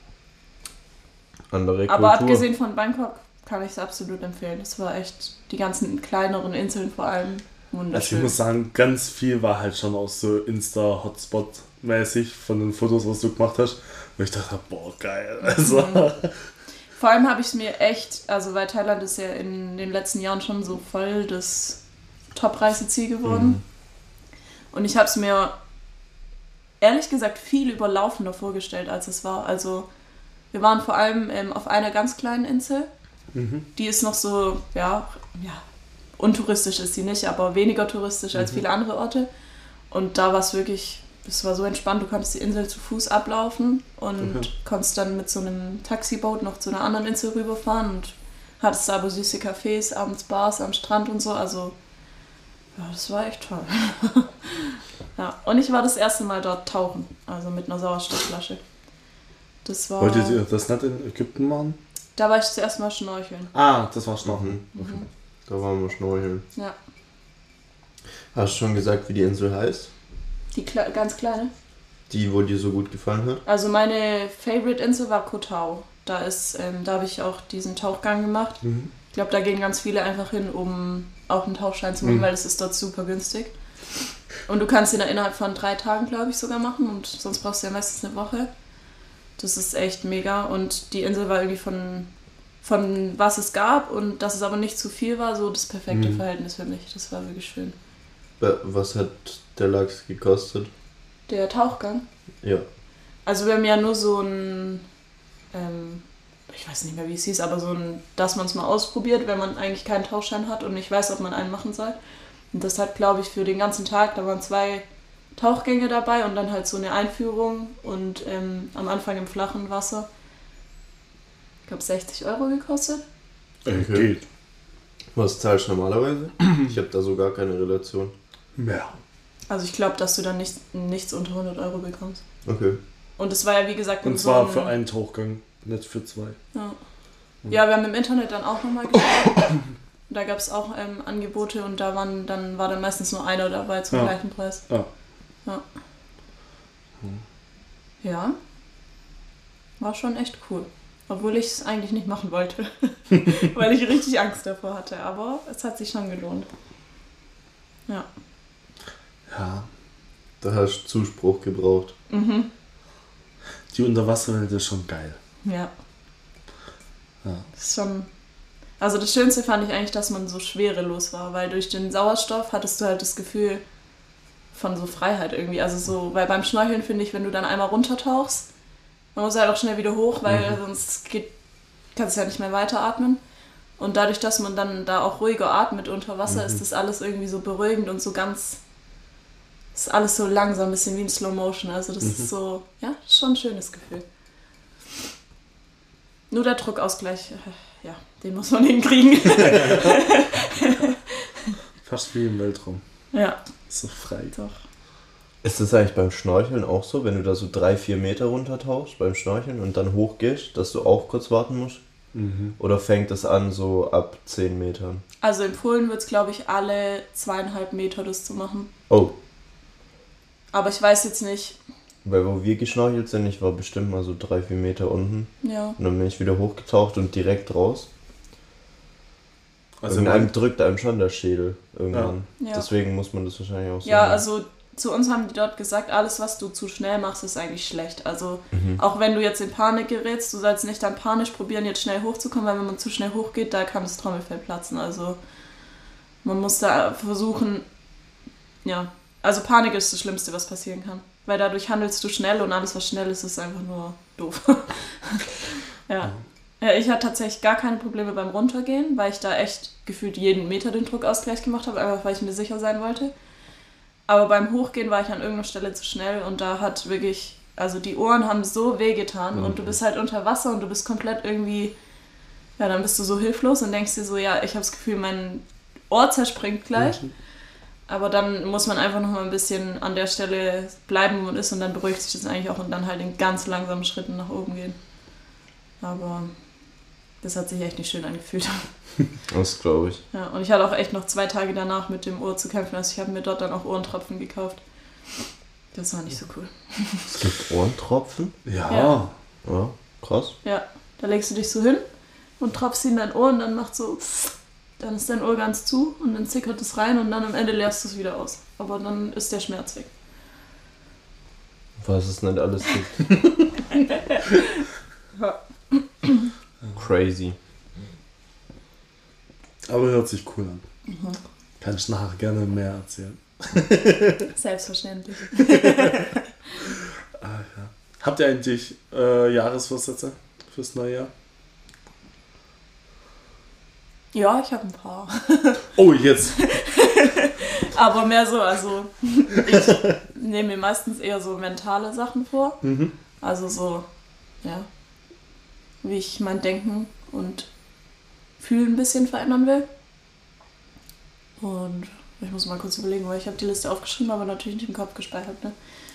Andere Kultur. Aber abgesehen von Bangkok kann ich es absolut empfehlen. Das war echt, die ganzen kleineren Inseln vor allem, Also ich wunderschön. muss sagen, ganz viel war halt schon auch so Insta-Hotspot-mäßig von den Fotos, was du gemacht hast. Wo ich dachte, boah, geil. Also, Vor allem habe ich es mir echt, also weil Thailand ist ja in den letzten Jahren schon so voll das Top-Reiseziel geworden. Und ich habe es mir ehrlich gesagt viel überlaufender vorgestellt, als es war. Also wir waren vor allem auf einer ganz kleinen Insel. Die ist noch so, ja, untouristisch ist sie nicht, aber weniger touristisch als viele andere Orte. Und da war es wirklich, es war so entspannt, du konntest die Insel zu Fuß ablaufen und konntest dann mit so einem Taxiboot noch zu einer anderen Insel rüberfahren und hattest da aber süße Cafés, abends Bars am Strand und so, also ja, das war echt toll. Ja, und ich war das erste Mal dort tauchen, also mit einer Sauerstoffflasche. Das war, wolltet ihr das nicht in Ägypten machen? da war ich zuerst mal schnorcheln. Ah, das war Schnorcheln. Da waren wir schnorcheln. Ja, Hast du schon gesagt, wie die Insel heißt? die ganz kleine. Die, wo dir so gut gefallen hat? Also meine Favorite Insel war Koh Tao. Da habe ich auch diesen Tauchgang gemacht. glaube, da gehen ganz viele einfach hin, um auch einen Tauchschein zu machen, weil es ist dort super günstig. Und du kannst ihn dann innerhalb von 3 Tagen, glaube ich, sogar machen und sonst brauchst du ja meistens eine Woche. Das ist echt mega und die Insel war irgendwie von was es gab und dass es aber nicht zu viel war, so das perfekte Verhältnis für mich. Das war wirklich schön. Was hat der Lachs gekostet? Der Tauchgang? Ja. Also wir haben ja nur so ein, ich weiß nicht mehr wie es hieß, aber so ein, dass man es mal ausprobiert, wenn man eigentlich keinen Tauchschein hat und nicht weiß, ob man einen machen soll. Und das hat, glaube ich, für den ganzen Tag, da waren 2 Tauchgänge dabei und dann halt so eine Einführung und am Anfang im flachen Wasser. Ich glaube 60 € gekostet. Geht. Was zahlst du normalerweise? Ich habe da so gar keine Relation. Mehr. Also ich glaube, dass du dann nichts unter 100 € bekommst. Okay. Und es war ja wie gesagt... Und zwar für einen Tauchgang, nicht für 2. Ja. Ja, wir haben im Internet dann auch nochmal geschaut. Da gab es auch Angebote und da war dann meistens nur einer dabei zum gleichen Preis. Ja. Ja. Ja. War schon echt cool. Obwohl ich es eigentlich nicht machen wollte. Weil ich richtig Angst davor hatte. Aber es hat sich schon gelohnt. Ja. Ja. Da hast du Zuspruch gebraucht. Mhm. Die Unterwasserwelt ist schon geil. Ja. Ja. Das ist schon... Also das Schönste fand ich eigentlich, dass man so schwerelos war. Weil durch den Sauerstoff hattest du halt das Gefühl von so Freiheit irgendwie. Also so, weil beim Schnorcheln finde ich, wenn du dann einmal runtertauchst, man muss halt auch schnell wieder hoch, weil sonst kannst du ja nicht mehr weiteratmen. Und dadurch, dass man dann da auch ruhiger atmet unter Wasser, ist das alles irgendwie so beruhigend und so ganz... Ist alles so langsam, ein bisschen wie in Slow Motion. Also das ist so, ja, schon ein schönes Gefühl. Nur der Druckausgleich, ja, den muss man hinkriegen. Fast wie im Weltraum. Ja. So frei. Doch. Ist das eigentlich beim Schnorcheln auch so, wenn du da so 3-4 Meter runtertauchst beim Schnorcheln und dann hochgehst, dass du auch kurz warten musst? Oder fängt es an so ab 10 Metern? Also in Polen wird es, glaube ich, alle 2,5 Meter das zu machen. Oh. Aber ich weiß jetzt nicht. Weil wo wir geschnorchelt sind, ich war bestimmt mal so 3-4 Meter unten. Ja. Und dann bin ich wieder hochgetaucht und direkt raus. Also Irgendeinem drückt einem schon der Schädel irgendwann. Ja. Deswegen muss man das wahrscheinlich auch so Ja, machen. also zu uns haben die dort gesagt, alles, was du zu schnell machst, ist eigentlich schlecht. Also auch wenn du jetzt in Panik gerätst, du sollst nicht dann panisch probieren, jetzt schnell hochzukommen, weil wenn man zu schnell hochgeht, da kann das Trommelfell platzen. Also man muss da versuchen, ja, also Panik ist das Schlimmste, was passieren kann. Weil dadurch handelst du schnell und alles, was schnell ist, ist einfach nur doof. Ja. Ja, ich hatte tatsächlich gar keine Probleme beim Runtergehen, weil ich da echt gefühlt jeden Meter den Druckausgleich gemacht habe, einfach weil ich mir sicher sein wollte. Aber beim Hochgehen war ich an irgendeiner Stelle zu schnell und da hat wirklich, also die Ohren haben so wehgetan und du bist halt unter Wasser und du bist komplett irgendwie, ja, dann bist du so hilflos und denkst dir so, ja, ich habe das Gefühl, mein Ohr zerspringt gleich. Aber dann muss man einfach noch mal ein bisschen an der Stelle bleiben, wo man ist und dann beruhigt sich das eigentlich auch und dann halt in ganz langsamen Schritten nach oben gehen. Aber das hat sich echt nicht schön angefühlt. Das glaube ich. Ja, und ich hatte auch echt noch 2 Tage danach mit dem Ohr zu kämpfen. Also ich habe mir dort dann auch Ohrentropfen gekauft. Das war nicht so cool. Es gibt Ohrentropfen? Ja. Ja, krass. Ja, da legst du dich so hin und tropfst in dein Ohr und dann macht so... Dann ist dein Ohr ganz zu und dann zickert es rein und dann am Ende leerst du es wieder aus. Aber dann ist der Schmerz weg. Was es nicht alles gibt. Ja. Crazy. Aber hört sich cool an. Kann ich nachher gerne mehr erzählen. Selbstverständlich. Habt ihr eigentlich Jahresvorsätze fürs neue Jahr? Ja, ich habe ein paar. Oh, jetzt! Aber mehr so, also ich nehme mir meistens eher so mentale Sachen vor. Also so, ja, wie ich mein Denken und Fühlen ein bisschen verändern will. Und ich muss mal kurz überlegen, weil ich habe die Liste aufgeschrieben, aber natürlich nicht im Kopf gespeichert. Ne?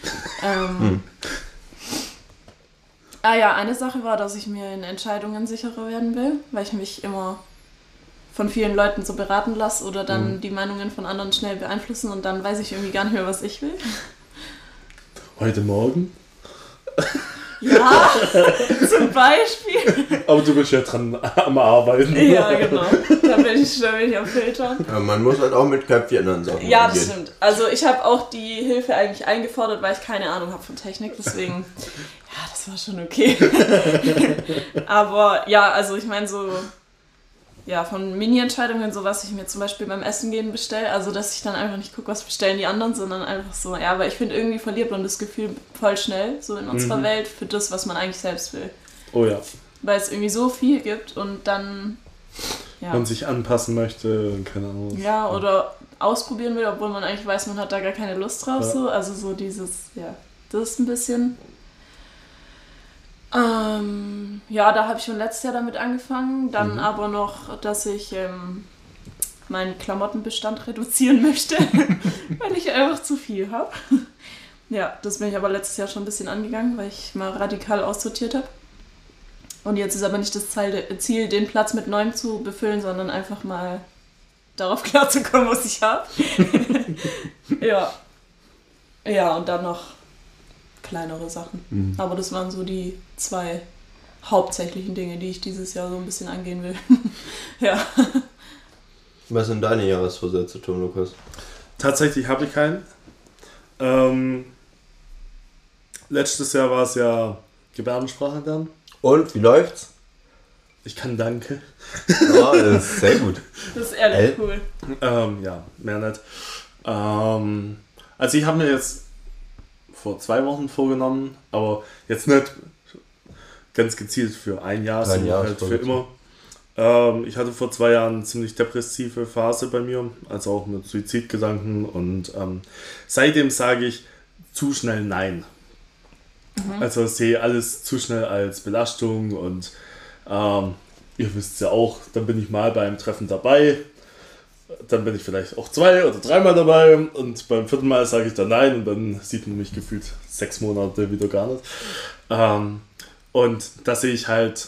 Ah ja, eine Sache war, dass ich mir in Entscheidungen sicherer werden will, weil ich mich immer von vielen Leuten so beraten lasse oder dann die Meinungen von anderen schnell beeinflussen und dann weiß ich irgendwie gar nicht mehr, was ich will. Heute Morgen? Ja, zum Beispiel. Aber du bist ja dran am Arbeiten. Ja, genau. Da bin ich am Filtern. Ja, man muss halt auch mit Köpfchen an Sachen Ja, umgehen. das stimmt. Also ich habe auch die Hilfe eigentlich eingefordert, weil ich keine Ahnung habe von Technik, deswegen, ja, das war schon okay. Aber ja, also ich meine so, ja, von Mini-Entscheidungen, so was ich mir zum Beispiel beim Essen gehen bestelle, also dass ich dann einfach nicht gucke, was bestellen die anderen, sondern einfach so, ja, aber ich finde, irgendwie verliert man das Gefühl voll schnell, so in unserer Welt, für das, was man eigentlich selbst will. Oh ja. Weil es irgendwie so viel gibt und dann, ja. Man sich anpassen möchte, keine Ahnung. Ja, oder ausprobieren will, obwohl man eigentlich weiß, man hat da gar keine Lust drauf, so, also so dieses, ja, das ist ein bisschen... ja, da habe ich schon letztes Jahr damit angefangen. Dann aber noch, dass ich meinen Klamottenbestand reduzieren möchte, weil ich einfach zu viel habe. Ja, das bin ich aber letztes Jahr schon ein bisschen angegangen, weil ich mal radikal aussortiert habe. Und jetzt ist aber nicht das Ziel, den Platz mit Neuem zu befüllen, sondern einfach mal darauf klarzukommen, was ich habe. Ja. Ja, und dann noch kleinere Sachen. Aber das waren so die 2 hauptsächlichen Dinge, die ich dieses Jahr so ein bisschen angehen will. Ja. Was sind deine Jahresvorsätze, Tom Lukas? Tatsächlich habe ich keinen. Letztes Jahr war es ja Gebärdensprache dann. Und, wie läuft's? Ich kann danke. Ja, das ist sehr gut. Das ist ehrlich cool. Ja, mehr nicht. Also ich habe mir jetzt vor 2 Wochen vorgenommen, aber jetzt nicht ganz gezielt für ein Jahr, sondern halt für immer. Ich hatte vor 2 Jahren eine ziemlich depressive Phase bei mir, also auch mit Suizidgedanken und seitdem sage ich zu schnell Nein. Also ich sehe alles zu schnell als Belastung und ihr wisst ja auch, dann bin ich mal beim Treffen dabei, dann bin ich vielleicht auch 2 oder 3 Mal dabei und beim 4. Mal sage ich dann Nein und dann sieht man mich gefühlt 6 Monate wieder gar nicht. Und dass ich halt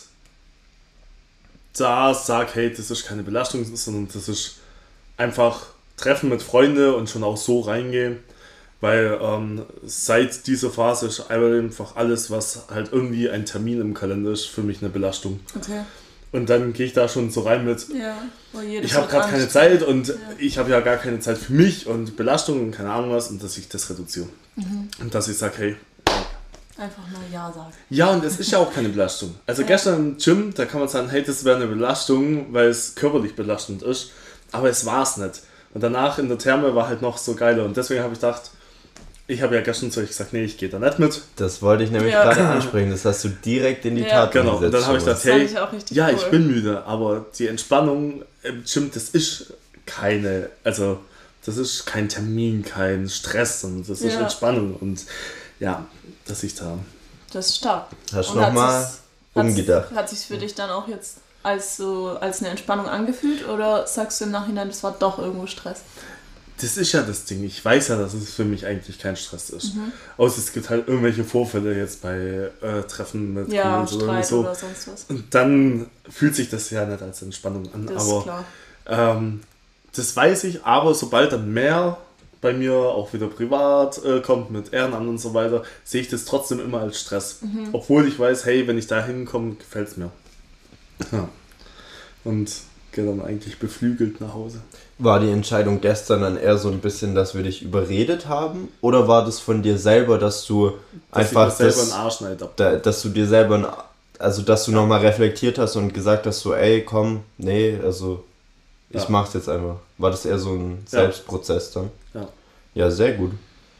da sage, hey, das ist keine Belastung, sondern das ist einfach Treffen mit Freunden und schon auch so reingehen, weil seit dieser Phase ist einfach alles, was halt irgendwie ein Termin im Kalender ist, für mich eine Belastung. Okay. Und dann gehe ich da schon so rein mit, Ja, ich habe gerade keine Zeit und ich habe ja gar keine Zeit für mich und Belastung und keine Ahnung was und dass ich das reduziere. Und dass ich sage, hey, einfach mal Ja sagen. ja, und es ist ja auch keine Belastung. Also gestern im Gym, da kann man sagen, hey, das wäre eine Belastung, weil es körperlich belastend ist, aber es war es nicht. Und danach in der Therme war halt noch so geiler und deswegen habe ich gedacht, ich habe ja gestern zu euch gesagt, nee, ich gehe da nicht mit. Das wollte ich nämlich gerade ansprechen, das hast du direkt in die Tat genau. umgesetzt. Und dann habe ich gedacht, hey, ja, cool. Ich bin müde, aber die Entspannung im Gym, das ist keine, also das ist kein Termin, kein Stress, sondern das ist Entspannung und ja, dass ich da... Das ist stark. Hast du nochmal umgedacht? Hat sich für dich dann auch jetzt als eine Entspannung angefühlt oder sagst du im Nachhinein, das war doch irgendwo Stress? Das ist ja das Ding. Ich weiß ja, dass es für mich eigentlich kein Stress ist. Außer es gibt halt irgendwelche Vorfälle jetzt bei Treffen mit Streit oder so. oder sonst was. Und dann fühlt sich das ja nicht als Entspannung an. Das aber ist klar. Das weiß ich, aber sobald dann mehr bei mir auch wieder privat kommt mit Ehrenamt und so weiter, sehe ich das trotzdem immer als Stress. Obwohl ich weiß, hey, wenn ich da hinkomme, gefällt es mir. Ja. Und gehe dann eigentlich beflügelt nach Hause. War die Entscheidung gestern dann eher so ein bisschen, dass wir dich überredet haben? Oder war das von dir selber, dass du einfach selber einen Arschneid ab. Dass du dir selber, also dass du nochmal reflektiert hast und gesagt hast, so ey, komm, nee, also ich mach's jetzt einfach. War das eher so ein Selbstprozess dann? Ja. Ja, sehr gut.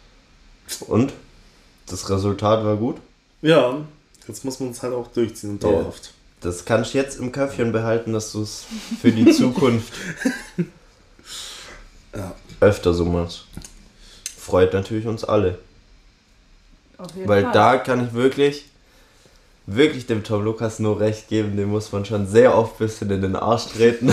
Und? Das Resultat war gut? Ja, jetzt muss man es halt auch durchziehen und dauerhaft. Das kannst du jetzt im Köpfchen behalten, dass du es für die Zukunft öfter so machst. Freut natürlich uns alle. Auf jeden Weil Fall. da kann ich wirklich dem Tom Lukas nur recht geben, dem muss man schon sehr oft ein bisschen in den Arsch treten.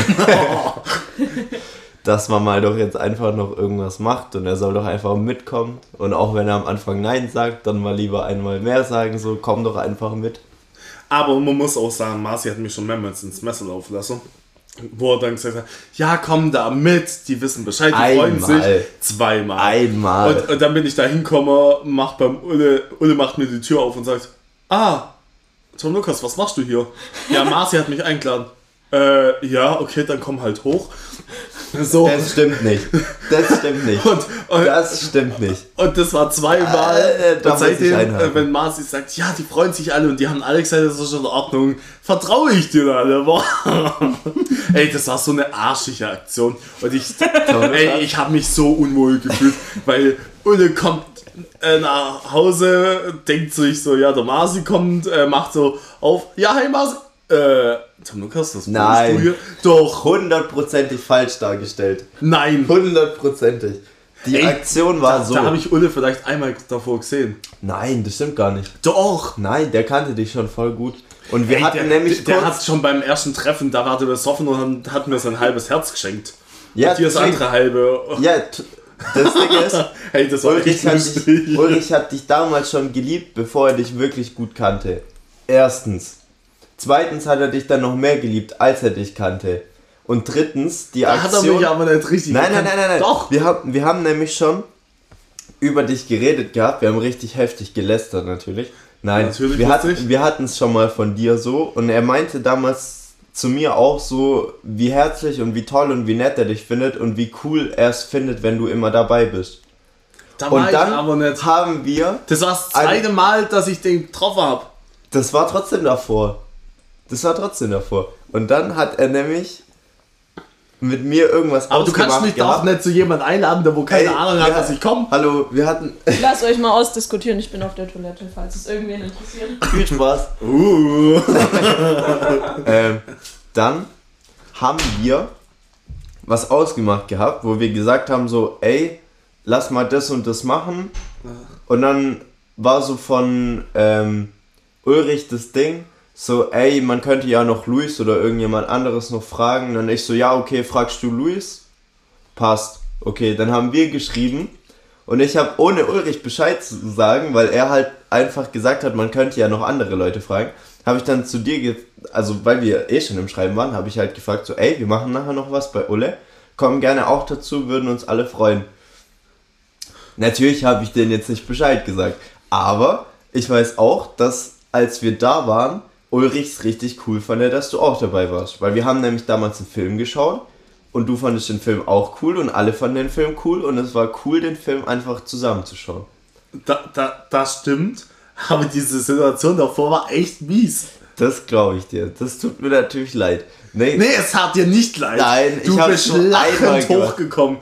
Dass man mal doch jetzt einfach noch irgendwas macht und er soll doch einfach mitkommen. Und auch wenn er am Anfang Nein sagt, dann mal lieber einmal mehr sagen, so komm doch einfach mit. Aber man muss auch sagen, Marci hat mich schon mehrmals ins Messer laufen lassen, wo er dann gesagt hat, ja komm da mit, die wissen Bescheid, die freuen sich. 2-mal. Einmal. Und dann bin ich da hingekommen, macht beim Ulle macht mir die Tür auf und sagt, Tom Lukas, was machst du hier? Ja, Marci hat mich eingeladen. Ja, okay, dann komm halt hoch. So. Das stimmt nicht. Das stimmt nicht. Das stimmt nicht. Und das war zweimal. Da und seitdem, wenn Marci sagt, ja, die freuen sich alle und die haben alle gesagt, das ist schon in Ordnung, vertraue ich dir alle. Ey, das war so eine arschige Aktion. Und ich habe mich so unwohl gefühlt, weil Ulle kommt nach Hause, denkt sich so, ja, der Marci kommt, macht so auf, ja, hey Marci. Tom Lukas, das Nein. Du hier? Doch. 100%ig falsch dargestellt. Nein. 100%ig. Die Aktion war so. Da habe ich Ulle vielleicht einmal davor gesehen. Nein, das stimmt gar nicht. Doch. Nein, der kannte dich schon voll gut. Und wir hatten nämlich der hat schon beim ersten Treffen, da war der besoffen und hat mir sein halbes Herz geschenkt. Ja, und hier das andere halbe. Ja, das Ding ist, hey, das war Ulrich hat dich damals schon geliebt, bevor er dich wirklich gut kannte. Erstens. Zweitens hat er dich dann noch mehr geliebt, als er dich kannte. Und drittens, die Aktion... hat er mich aber nicht richtig Nein. Doch. Wir haben nämlich schon über dich geredet gehabt. Wir haben richtig heftig gelästert natürlich. Nein, natürlich wir hatten es schon mal von dir so. Und er meinte damals zu mir auch so, wie herzlich und wie toll und wie nett er dich findet. Und wie cool er es findet, wenn du immer dabei bist. Und dann aber nicht. Haben wir... Das war das zweite Mal, dass ich den getroffen habe. Das war trotzdem davor. Und dann hat er nämlich mit mir irgendwas aber du kannst mich doch nicht zu jemandem einladen, der wo keine Ahnung hat, dass ich komme. Hallo, wir hatten... Lasst euch mal ausdiskutieren, ich bin auf der Toilette, falls es irgendwen interessiert. Viel Spaß. Dann haben wir was ausgemacht gehabt, wo wir gesagt haben so, ey, lass mal das und das machen. Und dann war so von Ulrich das Ding, so, ey, man könnte ja noch Luis oder irgendjemand anderes noch fragen. Und dann ich so, ja, okay, fragst du Luis? Passt. Okay, dann haben wir geschrieben. Und ich habe ohne Ulrich Bescheid zu sagen, weil er halt einfach gesagt hat, man könnte ja noch andere Leute fragen, habe ich dann zu dir, also weil wir schon im Schreiben waren, habe ich halt gefragt, so, ey, wir machen nachher noch was bei Ulle. Kommen gerne auch dazu, würden uns alle freuen. Natürlich habe ich denen jetzt nicht Bescheid gesagt. Aber ich weiß auch, dass als wir da waren, Ulrich's richtig cool fand, dass du auch dabei warst. Weil wir haben nämlich damals einen Film geschaut und du fandest den Film auch cool und alle fanden den Film cool und es war cool, den Film einfach zusammenzuschauen. Das stimmt, aber diese Situation davor war echt mies. Das glaube ich dir. Das tut mir natürlich leid. Nee, es hat dir nicht leid. Nein, du bist lachend hochgekommen.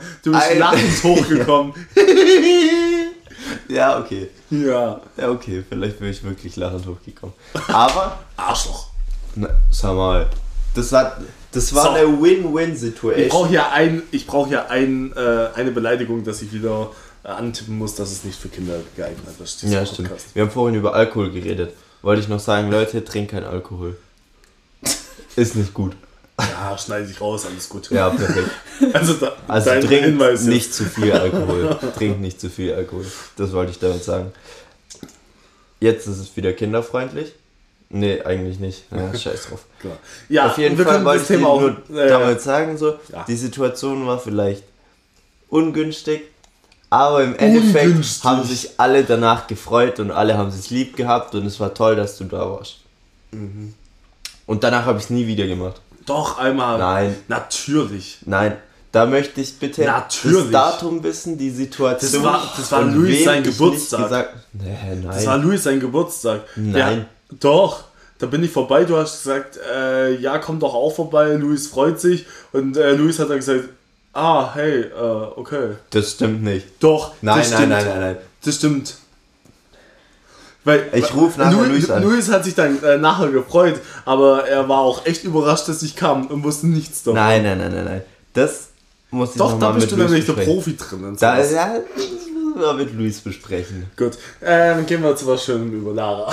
Ja, okay. Ja, okay, vielleicht bin ich wirklich lachend hochgekommen. Aber... Arschloch. Na, sag mal, das war so eine Win-Win-Situation. Ich brauche ja eine Beleidigung, dass ich wieder antippen muss, dass es nicht für Kinder geeignet ist. Ja, stimmt. Wir haben vorhin über Alkohol geredet. Wollte ich noch sagen, Leute, trinkt keinen Alkohol. Ist nicht gut. Ja, schneide ich raus, alles gut. Ja, perfekt. Also trinkt nicht zu viel Alkohol. Trinkt nicht zu viel Alkohol. Das wollte ich damit sagen. Jetzt ist es wieder kinderfreundlich. Nee, eigentlich nicht. Ja, scheiß drauf. Klar. Ja, auf jeden Fall wollte ich dir nur damals sagen, so, die Situation war vielleicht ungünstig, aber im Endeffekt haben sich alle danach gefreut und alle haben es lieb gehabt und es war toll, dass du da warst. Mhm. Und danach habe ich es nie wieder gemacht. Doch, einmal. Nein. Natürlich. Nein. Da möchte ich bitte das Datum wissen, die Situation. Das war Luis sein Geburtstag. Nein. Das war Luis sein Geburtstag. Nein. Doch. Da bin ich vorbei, du hast gesagt, ja, komm doch auch vorbei, Luis freut sich. Und Luis hat dann gesagt, hey, okay. Das stimmt nicht. Doch, nein. Das stimmt. Weil, ich rufe nachher Luis an. Luis hat sich dann nachher gefreut, aber er war auch echt überrascht, dass ich kam und wusste nichts davon. Nein. Das muss ich doch, noch mal mit Luis besprechen. Doch, da bist du nämlich der Profi drin. Da wir mit Luis besprechen. Gut, dann gehen wir zu was Schönem über Lara.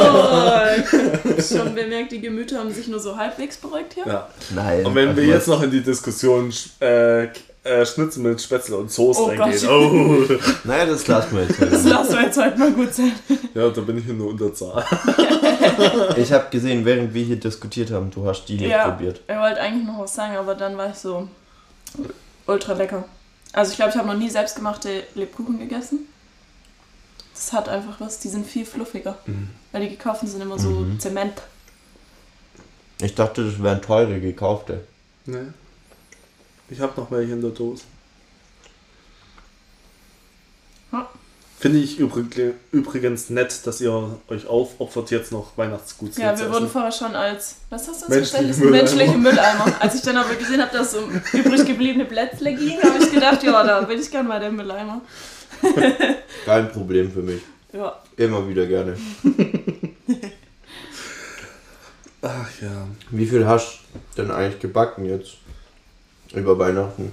Schon bemerkt, die Gemüter haben sich nur so halbwegs beruhigt hier. Ja. Nein. Und wenn wir jetzt noch in die Diskussion Schnitzel mit Spätzle und Soße reingehen. Naja, das lassen wir jetzt halt. Das lassen wir jetzt halt mal gut sein. Ja, da bin ich in der Unterzahl. Ich habe gesehen, während wir hier diskutiert haben, du hast die nicht probiert. Er wollte eigentlich noch was sagen, aber dann war ich so ultra lecker. Also ich glaube, ich habe noch nie selbstgemachte Lebkuchen gegessen. Das hat einfach was, die sind viel fluffiger. Weil die gekauften sind immer so Zement. Ich dachte, das wären teure gekaufte. Ne. Ich habe noch welche in der Dose. Ja. Finde ich übrigens nett, dass ihr euch aufopfert, jetzt noch Weihnachtsgut zu Ja, essen. wir wurden vorher schon als, was hast du uns Menschliche gesagt? Menschliche Mülleimer. Mülleimer. Als ich dann aber gesehen habe, dass so übrig gebliebene Plätzle gingen, habe ich gedacht, ja, da bin ich gern mal der Mülleimer. Kein Problem für mich. Ja. Immer wieder gerne. Ach ja. Wie viel hast du denn eigentlich gebacken jetzt? Über Weihnachten?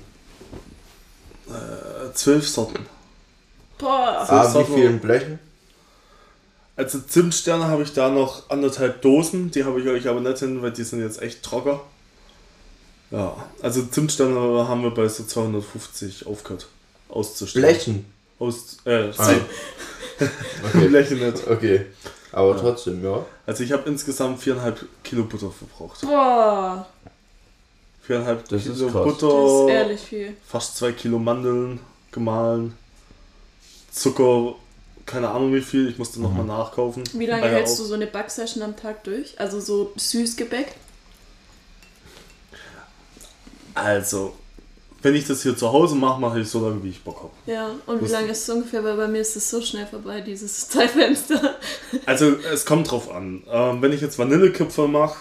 12 Sorten. Boah. Wie vielen Blechen? Also Zimtsterne habe ich da noch 1,5 Dosen. Die habe ich euch aber nicht hin, weil die sind jetzt echt trocken. Ja, also Zimtsterne haben wir bei so 250 aufgehört auszustellen. Blechen? Okay. Blechen nicht. Okay. Aber trotzdem, ja. Also ich habe insgesamt 4,5 Kilo Butter verbraucht. Boah. 4,5 Das ist Kilo krass. Das ist Butter, ehrlich viel. fast 2 Kilo Mandeln gemahlen, Zucker, keine Ahnung wie viel, ich musste nochmal nachkaufen. Wie lange Eier hältst auch. du so eine Backsession am Tag durch? Also so Süßgebäck? Also, wenn ich das hier zu Hause mache, mache ich so lange, wie ich Bock habe. Ja, und wie Das- lange ist es ungefähr? Weil bei mir ist es so schnell vorbei, dieses Zeitfenster. Also, es kommt drauf an. Wenn ich jetzt Vanillekipferl mache,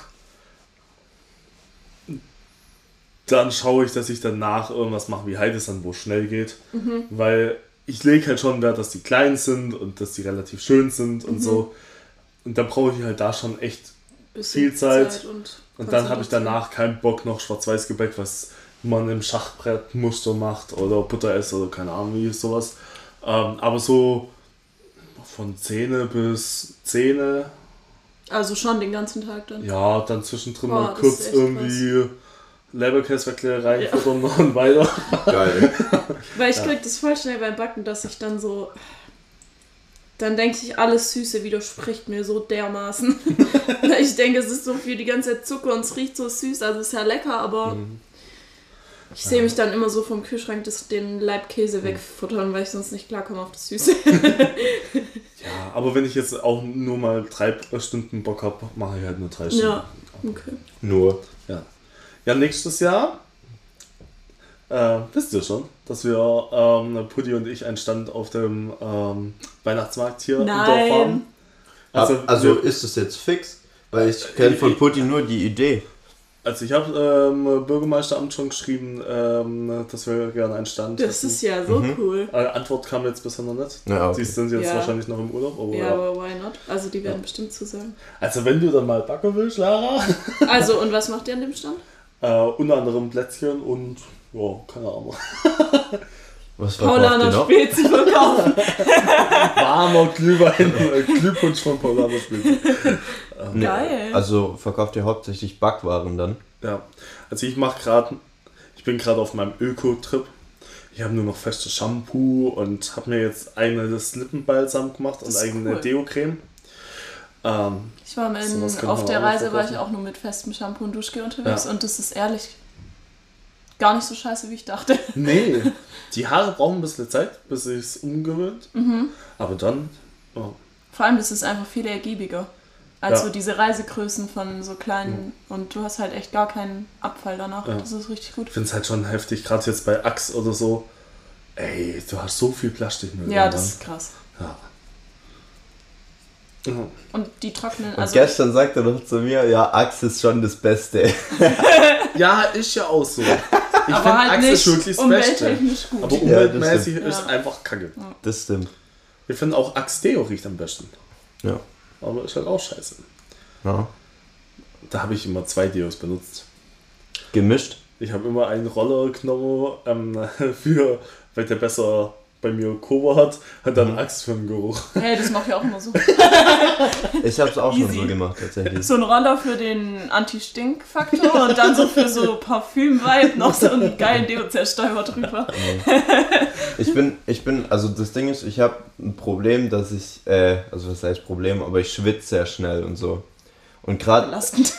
dann schaue ich, dass ich danach irgendwas mache wie Heidesand, wo es schnell geht. Weil ich lege halt schon Wert, dass die klein sind und dass die relativ schön sind und so. Und da brauche ich halt da schon echt. Bisschen Viel Zeit. und dann habe ich Konzentration. danach keinen Bock noch Schwarz-Weiß-Gebäck, was man im Schachbrettmuster macht oder Butter ist oder keine Ahnung wie sowas. Aber so von Zähne bis Zähne, Also schon den ganzen Tag dann. ja, dann zwischendrin Boah, mal das kurz ist echt irgendwie Leberkäsewäckle reinfuttern und weiter. Geil. Weil ich krieg das voll schnell beim Backen, dass ich dann so... Dann denke ich, alles Süße widerspricht mir so dermaßen. Ich denke, es ist so viel die ganze Zeit Zucker und es riecht so süß. Also es ist ja lecker, aber ich sehe mich dann immer so vom Kühlschrank den Laib Käse wegfuttern, weil ich sonst nicht klarkomme auf das Süße. Ja, aber wenn ich jetzt auch nur mal 3 Stunden Bock habe, mache ich halt nur 3 Stunden. Ja, okay. Nur. Ja, nächstes Jahr wisst ihr schon, dass wir Puddi und ich einen Stand auf dem Weihnachtsmarkt hier im Dorf haben. Also ist es jetzt fix? Weil ich kenne von Putti nur die Idee. Also ich habe Bürgermeisteramt schon geschrieben, dass wir gerne einen Stand Das ist ja so cool. Antwort kam jetzt bisher noch nicht. Ja, okay. Die sind jetzt Ja. wahrscheinlich noch im Urlaub. Aber Ja, aber why not? Also die werden bestimmt zusagen. Also wenn du dann mal backen willst, Lara. Also, und was macht ihr an dem Stand? Unter anderem Plätzchen und, ja, keine Ahnung. Was verkauft ihr Paulaner noch? Spezi verkaufen. Warmer Glühwein, Glühpunsch von Paulaner Spezi. Nee, Geil. Also verkauft ihr hauptsächlich Backwaren dann? Ja, also ich bin gerade auf meinem Öko-Trip. Ich habe nur noch festes Shampoo und habe mir jetzt eigenes Lippenbalsam gemacht und Das ist eigene cool. Deo-Creme. Ich war Sowas können auf wir der auch Reise war ich verkaufen. auch nur mit festem Shampoo und Duschgel unterwegs Ja. und das ist ehrlich gar nicht so scheiße, wie ich dachte. Nee, die Haare brauchen ein bisschen Zeit, bis sich es umgewöhnt. Aber dann, oh, Vor allem, das ist einfach viel ergiebiger als Ja. so diese Reisegrößen von so kleinen und du hast halt echt gar keinen Abfall danach. Ja. Das ist richtig gut. ich finde es halt schon heftig, gerade jetzt bei Axe oder so. Ey, du hast so viel Plastikmüll. Ja, irgendwann. das ist krass. Ja. Und die trocknen, Und also gestern sagte er noch zu mir, ja, Axe ist schon das Beste. Ja, ist ja auch so. Ich finde aber halt Axe ist nicht wirklich das Beste. umwelttechnisch gut. Aber Ja, umweltmäßig das ist stimmt. einfach kacke. Das stimmt. Wir finden auch Axe Deo riecht am besten. Ja. Aber ist halt auch scheiße. Ja. Da habe ich immer 2 Deos benutzt. Gemischt. Ich habe immer einen Roller genommen für, weil der besser bei mir Kurve hat, hat dann Axt für den Geruch. Hey, das mache ich auch immer so. Ich habe es auch schon Easy. so gemacht, tatsächlich. So ein Roller für den Anti-Stink-Faktor und dann so für so Parfüm-Vibe noch so einen geilen Deo-Zerstäuber drüber. Ich bin, also das Ding ist, ich habe ein Problem, dass ich, also was heißt Problem, aber ich schwitze sehr schnell und so. Und gerade, Belastend.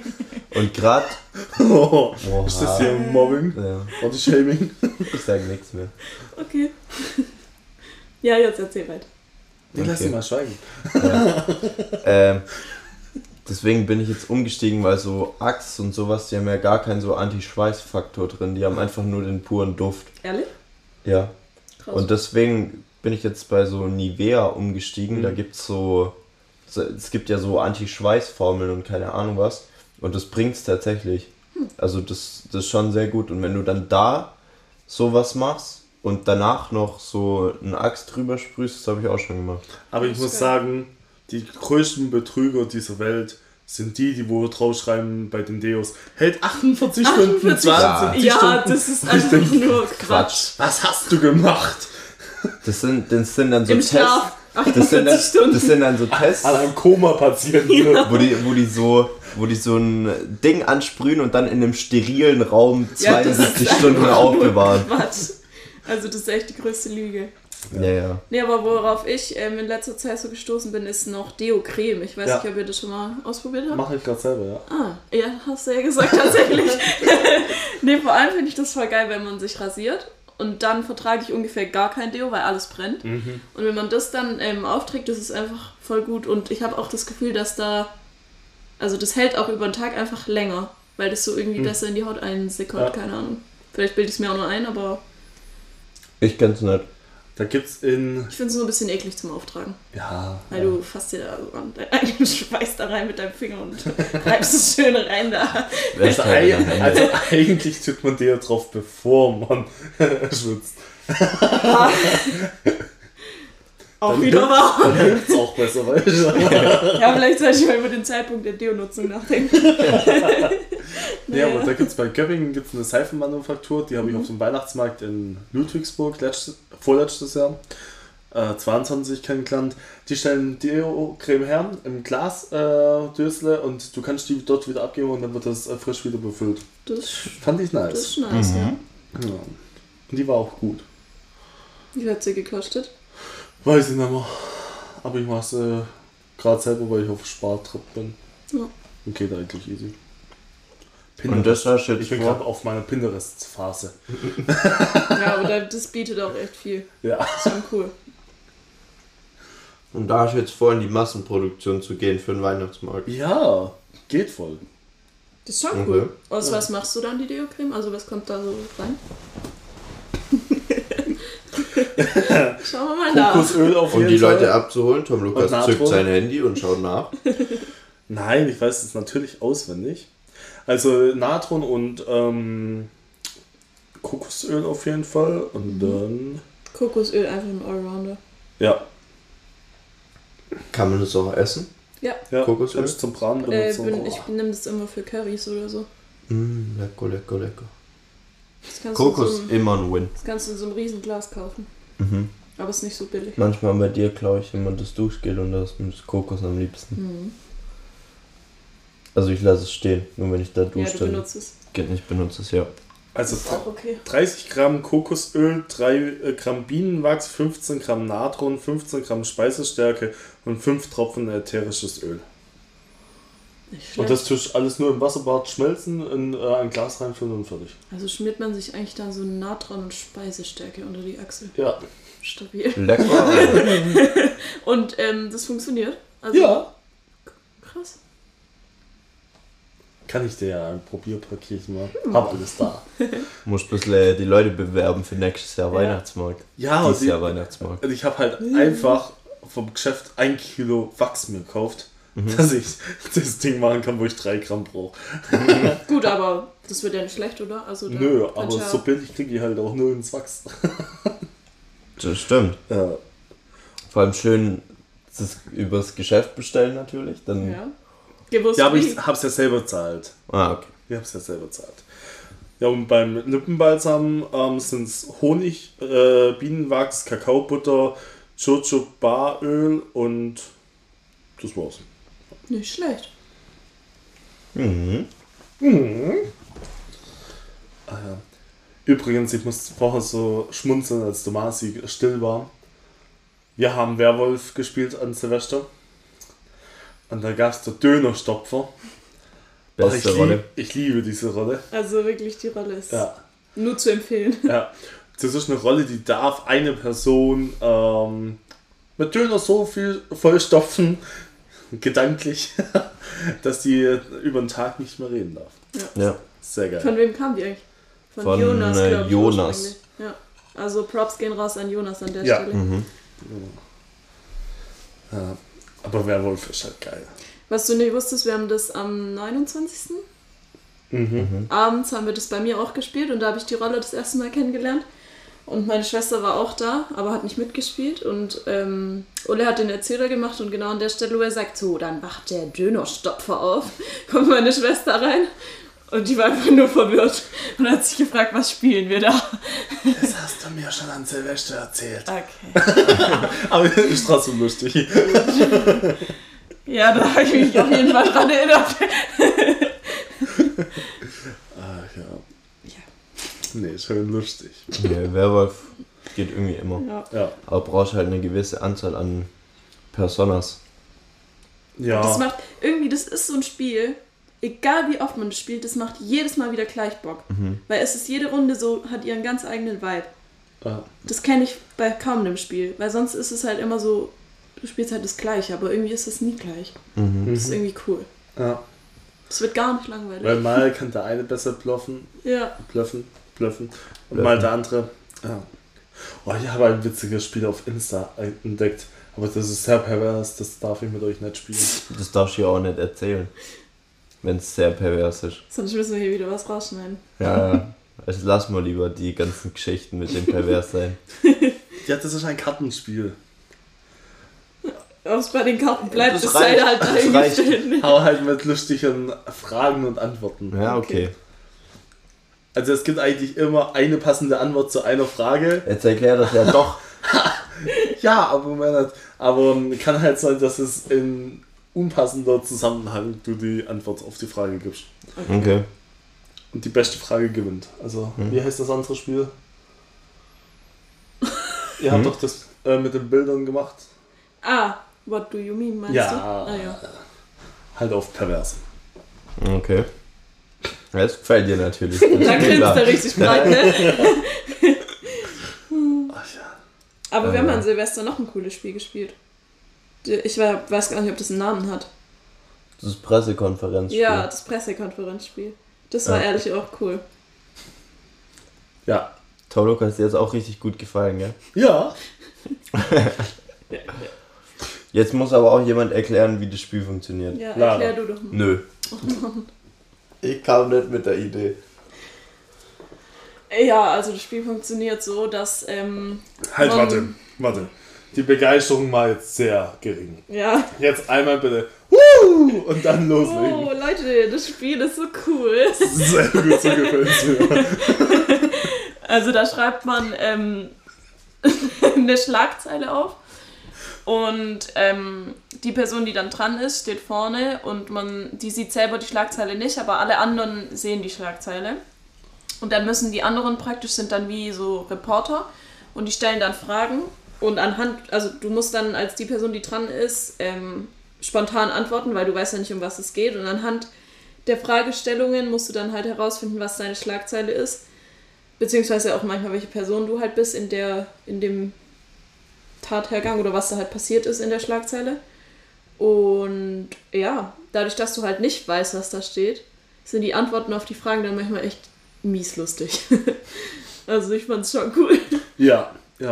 Oh, Oha. ist das hier Mobbing? Ja, Body Shaming? ich sag nichts mehr. Okay. Ja, jetzt erzähl weiter. Nee, lass Okay. ihn mal schweigen. Deswegen bin ich jetzt umgestiegen, weil so Axe und sowas, die haben ja gar keinen so Anti-Schweiß-Faktor drin. Die haben einfach nur den puren Duft. Ehrlich? Ja. Krass. Und deswegen bin ich jetzt bei so Nivea umgestiegen. Da gibt's es gibt ja so Anti-Schweiß-Formeln und keine Ahnung was. Und das bringt's tatsächlich. Also das ist schon sehr gut. Und wenn du dann da sowas machst und danach noch so eine Axt drüber sprühst, das habe ich auch schon gemacht. Aber ich Das ist muss geil. sagen, die größten Betrüger dieser Welt sind die wo draufschreiben bei den Deos, hält 48 Stunden, 48 72 Ja, Stunden. das ist einfach nur Quatsch. Was hast du gemacht? Das sind dann so Im Tests. Schlaf. Das sind 48 Stunden. das sind dann so Tests, An einem Koma-Patienten. wo die so ein Ding ansprühen und dann in einem sterilen Raum Ja, das 72 ist Stunden einfach nur aufbewahren. Quatsch. Also das ist echt die größte Lüge. Ja. Nee, aber worauf ich in letzter Zeit so gestoßen bin, ist noch Deo-Creme. Ich weiß Ja. nicht, ob ihr das schon mal ausprobiert habt. Mache ich gerade selber, ja. Ah, ja, hast du ja gesagt, tatsächlich. Nee, vor allem finde ich das voll geil, wenn man sich rasiert. Und dann vertrage ich ungefähr gar kein Deo, weil alles brennt. Und wenn man das dann aufträgt, das ist einfach voll gut. Und ich habe auch das Gefühl, dass also das hält auch über den Tag einfach länger. Weil das so irgendwie besser in die Haut einsickert, keine Ahnung. Vielleicht bilde ich es mir auch nur ein, aber Ich kenn's nicht. Da gibt's in... ich finde es nur ein bisschen eklig zum Auftragen. Ja. Weil du fasst dir da so an deinen eigenen Schweiß da rein mit deinem Finger und reibst es schön rein da. Also, also eigentlich tut man dir drauf, bevor man schwitzt. Auch wieder wahr. Dann hilft's auch besser, weißt du? Ja, vielleicht sollte ich mal über den Zeitpunkt der Deo-Nutzung nachdenken. Ja, aber da gibt's bei Göppingen gibt's eine Seifenmanufaktur, die habe ich auf dem Weihnachtsmarkt in Ludwigsburg vorletztes Jahr 22 kennengelernt. Die stellen Deo-Creme her im Glasdösle und du kannst die dort wieder abgeben und dann wird das frisch wieder befüllt. Das Fand ich nice. ist nice, ja. Ja. Und die war auch gut. Wie hat sie gekostet? Weiß ich nicht mehr. Aber ich mach's gerade selber, weil ich auf Spartrip bin. Ja. Und geht eigentlich easy. Und das hast du Ich jetzt bin gerade vor. auf meiner Pinterest-Phase. Ja, aber das bietet auch echt viel. Ja. Das ist schon cool. Und da hast du jetzt vor, in die Massenproduktion zu gehen für den Weihnachtsmarkt. Ja, geht voll. Das ist schon Okay. cool. Aus was machst du dann die Deo-Creme? Also was kommt da so rein? Schauen wir mal nach. Kokosöl auf jeden Um die Fall. Leute abzuholen, Tom Lukas Und Natron. zückt sein Handy und schaut nach. Nein, ich weiß es natürlich auswendig. Also Natron und Kokosöl auf jeden Fall. Und dann... Kokosöl, einfach ein Allrounder. Ja, Kann man das auch essen? Ja, ja. Kokosöl? Kannst du zum Braten benutzen. ich nehme das immer für Currys oder so. Lecker. Das kannst, Kokos du in immer ein Win. das kannst du in so einem riesen Glas kaufen. Mhm. Aber ist nicht so billig. Manchmal bei dir klaue ich immer das Duschgel und das mit Kokos am liebsten. Mhm. Also ich lasse es stehen, nur wenn ich da Ja, dusche, du dann benutzt es. geht nicht, benutze es ja. Also Ist auch okay. 30 Gramm Kokosöl, 3 Gramm Bienenwachs, 15 Gramm Natron, 15 Gramm Speisestärke und 5 Tropfen ätherisches Öl. Nicht Und schlecht. das tust alles nur im Wasserbad schmelzen, in ein Glas reinfüllen und fertig. Also schmiert man sich eigentlich dann so Natron und Speisestärke unter die Achsel. Ja. Stabil. Lecker. Und das funktioniert. Also, Ja. Krass. Kann ich dir ja ein Probierpaket machen. Hab alles da. Muss ein bisschen die Leute bewerben für nächstes Jahr Ja. Weihnachtsmarkt. Ja, und Dieses Jahr Weihnachtsmarkt. ich habe halt einfach vom Geschäft 1 Kilo Wachs mir gekauft, dass ich das Ding machen kann, wo ich 3 Gramm brauche. Gut, aber das wird ja nicht schlecht, oder? Also da Nö, kannst aber ja- so billig kriege ich halt auch nur ins Wachs. Das stimmt. Ja. Vor allem schön das übers Geschäft bestellen natürlich. Dann, Ja. Gewusst Ja, aber wie. ich hab's ja selber bezahlt. okay. Ich hab's ja selber bezahlt. Ja, und beim Lippenbalsam sind es Honig, Bienenwachs, Kakaobutter, Jojobaöl und das war's. Nicht schlecht. Mhm. Ah, ja. Übrigens, ich muss vorher so schmunzeln, als Tomasi still war. Wir haben Werwolf gespielt an Silvester. Und da gab es der Dönerstopfer. Beste Rolle. Ich liebe diese Rolle. Also wirklich, die Rolle ist Ja. nur zu empfehlen. Ja. Das ist eine Rolle, die darf eine Person mit Döner so viel vollstopfen, gedanklich, dass die über den Tag nicht mehr reden darf. Ja. Sehr geil. Von wem kam die eigentlich? Von Jonas, glaube ich. Jonas. ursprünglich. Ja. Also Props gehen raus an Jonas an der Ja. Stelle. Ja. Aber Werwolf ist halt geil. Was du nicht wusstest, wir haben das am 29. Abends haben wir das bei mir auch gespielt und da habe ich die Rolle das erste Mal kennengelernt. Und meine Schwester war auch da, aber hat nicht mitgespielt. Und Ole hat den Erzähler gemacht und genau an der Stelle, wo er sagt, so, dann wacht der Dönerstopfer auf, kommt meine Schwester rein und die war einfach nur verwirrt und hat sich gefragt, was spielen wir da? Das hast du mir schon an Silvester erzählt. Okay. Aber ist trotzdem lustig. Ja, da habe ich mich auf jeden Fall dran erinnert. Ach ja. Nee, schön lustig. Ja, Werwolf geht irgendwie immer. Ja. Ja. Aber brauchst halt eine gewisse Anzahl an Personas. Ja. Das macht, irgendwie, das ist so ein Spiel, egal wie oft man das spielt, das macht jedes Mal wieder gleich Bock. Weil es ist jede Runde so, hat ihren ganz eigenen Vibe. Ja. Das kenne ich bei kaum einem Spiel, weil sonst ist es halt immer so, du spielst halt das Gleiche, aber irgendwie ist es nie gleich. Das ist irgendwie cool. Ja. Es wird gar nicht langweilig. Weil mal kann der eine besser bluffen und mal der andere. Ja. Oh, ich habe ein witziges Spiel auf Insta entdeckt, aber das ist sehr pervers, das darf ich mit euch nicht spielen. Das darfst du ja auch nicht erzählen, wenn es sehr pervers ist. Sonst müssen wir hier wieder was rausschneiden. Ja, also lass mal lieber die ganzen Geschichten mit dem pervers sein. Ja, das ist ein Kartenspiel. Ob es bei den Karten bleibt, Das das reicht. sei halt Das dahingestellt. Aber halt mit lustigen Fragen und Antworten. Ja, okay. Also es gibt eigentlich immer eine passende Antwort zu einer Frage. Jetzt erklär das ja doch. Ja, aber kann halt sein, dass es in unpassender Zusammenhang du die Antwort auf die Frage gibst. Okay. Und die beste Frage gewinnt. Also, wie heißt das andere Spiel? Ihr habt doch das mit den Bildern gemacht. Ah, what do you mean, meinst Ja. du? Ah, ja. Halt auf pervers. Okay. Ja, das gefällt dir natürlich. Da Das ist grinst klar. er richtig breit, ne? Ach ja. Aber wir haben an Silvester noch ein cooles Spiel gespielt. Ich weiß gar nicht, ob das einen Namen hat. Das ist Pressekonferenzspiel. Ja, das Pressekonferenzspiel. Das war ehrlich auch cool. Ja. Tolok hat dir jetzt auch richtig gut gefallen, gell? Ja. Jetzt muss aber auch jemand erklären, wie das Spiel funktioniert. Ja, Lara. erklär du doch mal. Nö. Ich kam nicht mit der Idee. Ja, also das Spiel funktioniert so, dass Halt, man- warte. Die Begeisterung war jetzt sehr gering. ja. Jetzt einmal bitte. Und dann loslegen. Oh, Leute, das Spiel ist so cool. Sehr gut, so gefällt es mir. Also da schreibt man eine Schlagzeile auf und die Person, die dann dran ist, steht vorne und die sieht selber die Schlagzeile nicht, aber alle anderen sehen die Schlagzeile. Und dann müssen die anderen praktisch, sind dann wie so Reporter und die stellen dann Fragen und also du musst dann als die Person, die dran ist, spontan antworten, weil du weißt ja nicht, um was es geht, und anhand der Fragestellungen musst du dann halt herausfinden, was deine Schlagzeile ist, beziehungsweise auch manchmal, welche Person du halt bist in dem Tathergang oder was da halt passiert ist in der Schlagzeile. Und ja, dadurch, dass du halt nicht weißt, was da steht, sind die Antworten auf die Fragen dann manchmal echt mies lustig. Also ich fand's schon cool. Ja.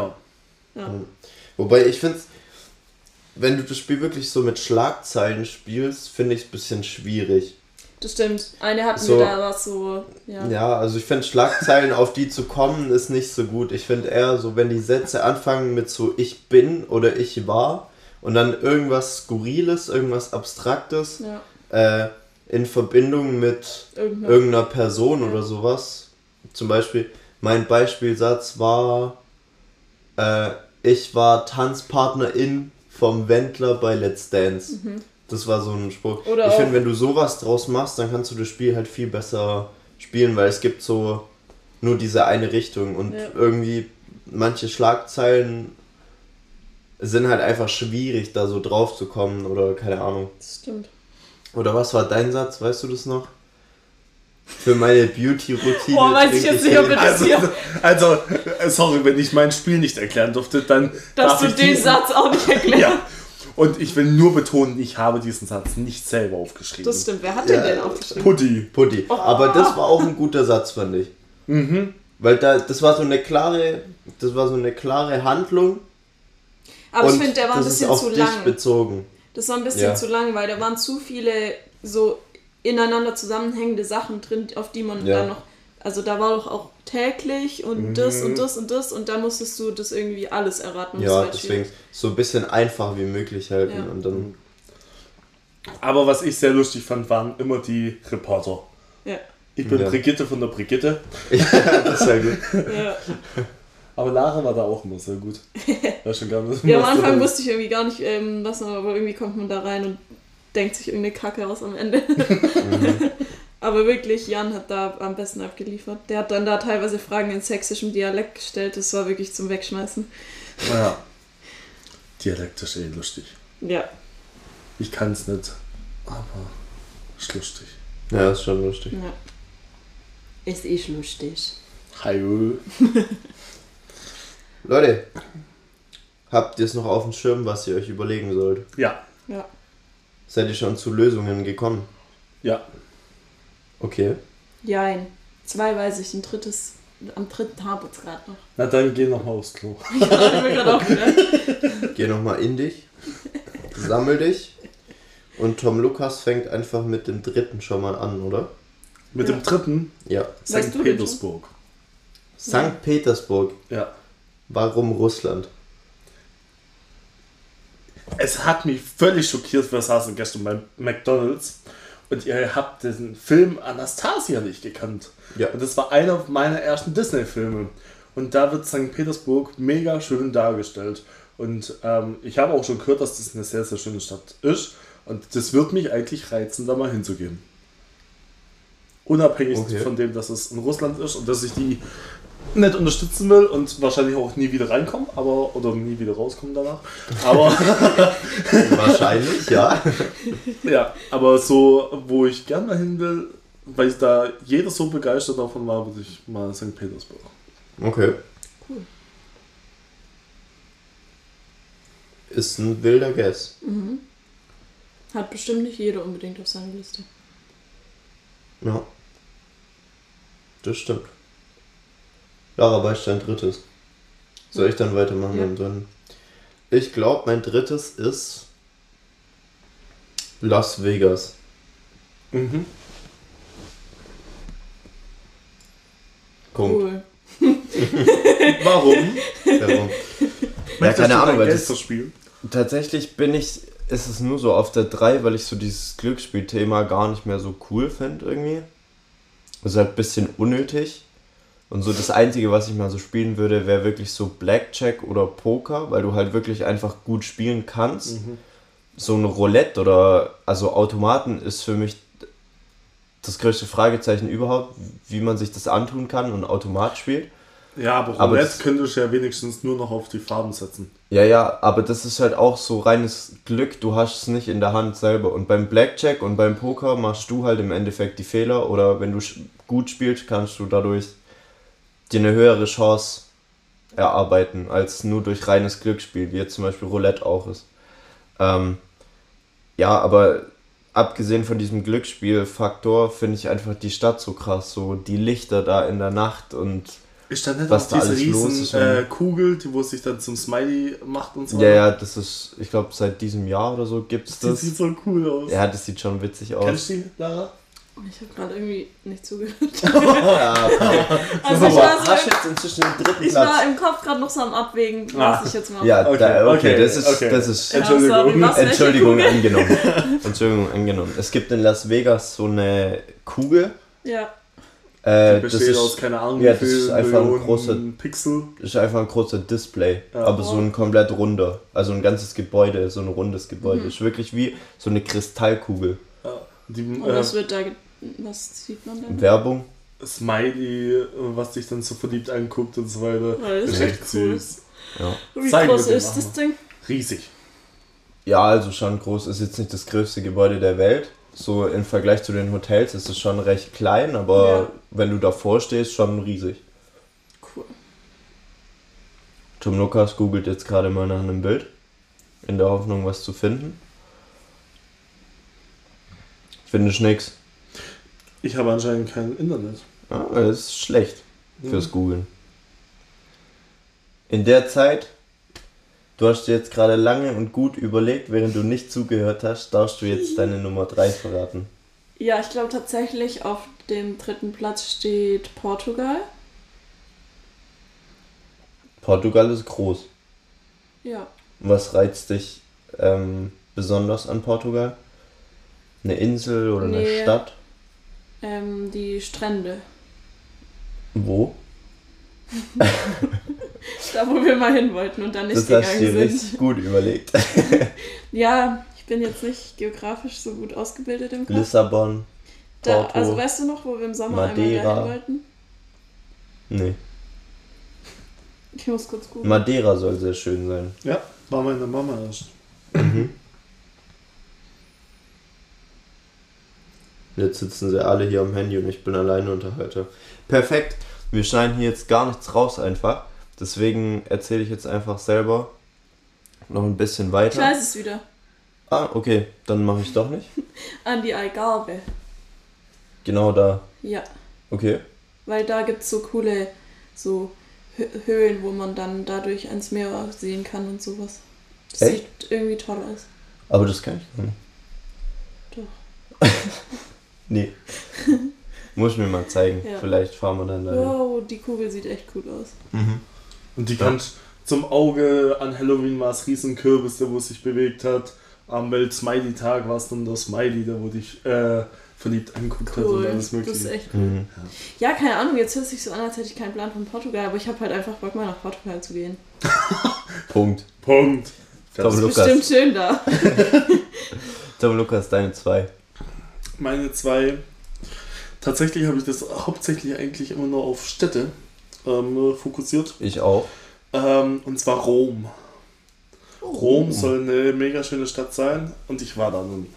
Wobei ich finde, wenn du das Spiel wirklich so mit Schlagzeilen spielst, finde ich es ein bisschen schwierig. Das stimmt. Eine hatten So. wir da was so, ja. Ja, also ich finde Schlagzeilen, auf die zu kommen, ist nicht so gut. Ich finde eher so, wenn die Sätze anfangen mit so ich bin oder ich war und dann irgendwas Skurriles, irgendwas Abstraktes in Verbindung mit irgendeiner Person oder sowas. Zum Beispiel, mein Beispielsatz war, ich war Tanzpartnerin vom Wendler bei Let's Dance. Das war so ein Spruch. Oder ich auch- finde, wenn du sowas draus machst, dann kannst du das Spiel halt viel besser spielen, weil es gibt so nur diese eine Richtung und irgendwie manche Schlagzeilen sind halt einfach schwierig, da so drauf zu kommen oder keine Ahnung. Das stimmt. Oder was war dein Satz? Weißt du das noch? Für meine Beauty-Routine. Boah, weiß ich jetzt nicht, ob wir das hier... Also, sorry, wenn ich mein Spiel nicht erklären durfte, dann Dass du den Satz auch nicht erklärst. Ja. Und ich will nur betonen, ich habe diesen Satz nicht selber aufgeschrieben. Das stimmt, wer hat den denn aufgeschrieben? Putti. Oh. Aber das war auch ein guter Satz, fand ich. Weil das war so eine klare Handlung. Aber ich finde, der war ein bisschen auf zu dich lang. bezogen. Das war ein bisschen zu lang, weil da waren zu viele so ineinander zusammenhängende Sachen drin, auf die man dann noch... Also da war doch auch täglich und das und das und das und da musstest du das irgendwie alles erraten. Ja, deswegen so ein bisschen einfach wie möglich halten und dann... Aber was ich sehr lustig fand, waren immer die Reporter. Ja. Ich bin Brigitte von der Brigitte. Ja, das ist ja gut. Ja. Aber Lara war da auch immer sehr gut. Ja, schon gar nicht. Ja, am Anfang wusste ich irgendwie gar nicht, was, aber irgendwie kommt man da rein und denkt sich irgendeine Kacke aus am Ende. Aber wirklich, Jan hat da am besten abgeliefert. Der hat dann da teilweise Fragen in sächsischem Dialekt gestellt, das war wirklich zum Wegschmeißen. Ja. Dialekt ist eh lustig. Ja. Ich kann es nicht, aber ist lustig. Ja, ist schon lustig. Ja. Es ist lustig. Hallo. Leute, habt ihr es noch auf dem Schirm, was ihr euch überlegen sollt? Ja. Ja. Seid ihr schon zu Lösungen gekommen? Ja. Okay. Jein. 2 weiß ich, am dritten habe ich es gerade noch. Na dann geh noch mal aufs Klo. Ja, hab ich mir gerade auch gedacht. Geh nochmal in dich, sammel dich und Tom Lukas fängt einfach mit dem dritten schon mal an, oder? Mit dem dritten? Ja. Weißt St. du den Petersburg. St. Petersburg. Ja. Warum Russland? Es hat mich völlig schockiert, wir saßen gestern bei McDonald's und ihr habt den Film Anastasia nicht gekannt. Ja. Und das war einer meiner ersten Disney-Filme. Und da wird St. Petersburg mega schön dargestellt. Und ich habe auch schon gehört, dass das eine sehr, sehr schöne Stadt ist. Und das wird mich eigentlich reizen, da mal hinzugehen. Unabhängig von dem, dass es in Russland ist und dass ich die nicht unterstützen will und wahrscheinlich auch nie wieder reinkommen, oder nie wieder rauskommen danach. Aber wahrscheinlich, ja. Ja, aber so, wo ich gerne mal hin will, weil da jeder so begeistert davon war, würde ich mal St. Petersburg. Okay. Cool. Ist ein wilder Guess. Mhm. Hat bestimmt nicht jeder unbedingt auf seiner Liste. Ja. Das stimmt. Lara, weißt du dein drittes? Soll ich dann weitermachen mit dem dritten? Ich glaube, mein drittes ist Las Vegas. Mhm. Cool. Warum? Warum? Ja, keine Ahnung, weil das Spiel. Tatsächlich ist es nur so auf der 3, weil ich so dieses Glücksspielthema gar nicht mehr so cool finde irgendwie. Das ist halt ein bisschen unnötig. Und so das Einzige, was ich mal so spielen würde, wäre wirklich so Blackjack oder Poker, weil du halt wirklich einfach gut spielen kannst. So ein Roulette oder also Automaten ist für mich das größte Fragezeichen überhaupt, wie man sich das antun kann und Automat spielt. Ja, aber Roulette könntest du ja wenigstens nur noch auf die Farben setzen. Ja, aber das ist halt auch so reines Glück, du hast es nicht in der Hand selber. Und beim Blackjack und beim Poker machst du halt im Endeffekt die Fehler oder wenn du gut spielst, kannst du dadurch dir eine höhere Chance erarbeiten, als nur durch reines Glücksspiel, wie jetzt zum Beispiel Roulette auch ist. Ja, aber abgesehen von diesem Glücksspielfaktor finde ich einfach die Stadt so krass, so die Lichter da in der Nacht und ist da nicht was auch da diese alles los riesen ist. Kugel, die wo sich dann zum Smiley macht und so? Ja, das ist, ich glaube seit diesem Jahr oder so gibt's das. Das sieht so cool aus. Ja, das sieht schon witzig aus. Kennst du die, Lara? Ich habe gerade irgendwie nicht zugehört. Ja, okay. Also ich war, Hast du jetzt inzwischen den dritten ich Platz? war im Kopf gerade noch so am Abwägen, was ich jetzt mache. Ja, Okay, das ist Entschuldigung. Ja, sorry, Entschuldigung welche angenommen. Entschuldigung angenommen. Es gibt in Las Vegas so eine Kugel. Ja. Die Das besteht ist, aus, keine Ahnung, ja, wie das ist viel einfach ein Millionen großer Pixel. ist einfach ein großer Display, Ja. aber so ein komplett runder, also ein ganzes Gebäude, so ein rundes Gebäude. Ist wirklich wie so eine Kristallkugel. Ja. Die, Und was wird da, was sieht man denn? Werbung. Smiley, was dich dann so verliebt anguckt und so weiter. Ja, das ist echt cool. süß. Ja. Wie Zeigen groß wir dir ist das mal. Ding? Riesig. Ja, also schon groß. Ist jetzt nicht das größte Gebäude der Welt, so im Vergleich zu den Hotels ist es schon recht klein, aber Ja. wenn du davor stehst, schon riesig. Cool. Tom Lukas googelt jetzt gerade mal nach einem Bild, in der Hoffnung, was zu finden. Finde ich nix. Ich habe anscheinend kein Internet. Ah, das ist schlecht fürs Googlen. In der Zeit, du hast dir jetzt gerade lange und gut überlegt, während du nicht zugehört hast, darfst du jetzt deine Nummer 3 verraten. Ja, ich glaube tatsächlich auf dem 3. Platz steht Portugal. Portugal ist groß. Ja. Was reizt dich besonders an Portugal? Eine Insel oder eine Nee. Stadt? Die Strände. Wo? Da, wo wir mal hin wollten und dann nicht Das hast du dir gegangen richtig sind. gut überlegt. Ja, ich bin jetzt nicht geografisch so gut ausgebildet im Kopf. Lissabon, Da, Porto. also weißt du noch, wo wir im Sommer einmal Madeira. dahin wollten? Nee. Ich muss kurz gucken. Madeira soll sehr schön sein. Ja, war meine Mama erst. Jetzt sitzen sie alle hier am Handy und ich bin alleine Unterhalter. Perfekt. Wir schneiden hier jetzt gar nichts raus einfach. Deswegen erzähle ich jetzt einfach selber noch ein bisschen Ich weiter. weiß es wieder. Ah, okay. Dann mache ich doch nicht. An die Algarve. Genau da. Ja, Okay. weil da gibt es so coole so Höhlen, wo man dann dadurch ans Meer sehen kann und sowas. Das Echt? sieht irgendwie toll aus. Aber das kann ich gar nicht. Doch. Nee. Muss mir mal zeigen. Ja. Vielleicht fahren wir dann dahin. Wow, die Kugel sieht echt cool aus. Und die Ja. kannst zum Auge an Halloween war es Riesenkürbis, der wo sich bewegt hat. Am Welt-Smiley-Tag war es dann der Smiley, der wo dich verliebt anguckt hat und Cool, alles das mögliche. ist echt cool. Mhm. Ja, keine Ahnung, jetzt hört es sich so an, als hätte ich keinen Plan von Portugal, aber ich habe halt einfach Bock, mal nach Portugal zu gehen. Punkt. Punkt. Tom Ist Lukas. bestimmt schön da. Tom Lukas, deine 2. Meine 2. Tatsächlich habe ich das hauptsächlich eigentlich immer nur auf Städte fokussiert. Ich auch. Und zwar Rom. Rom soll eine mega schöne Stadt sein und ich war da noch nie.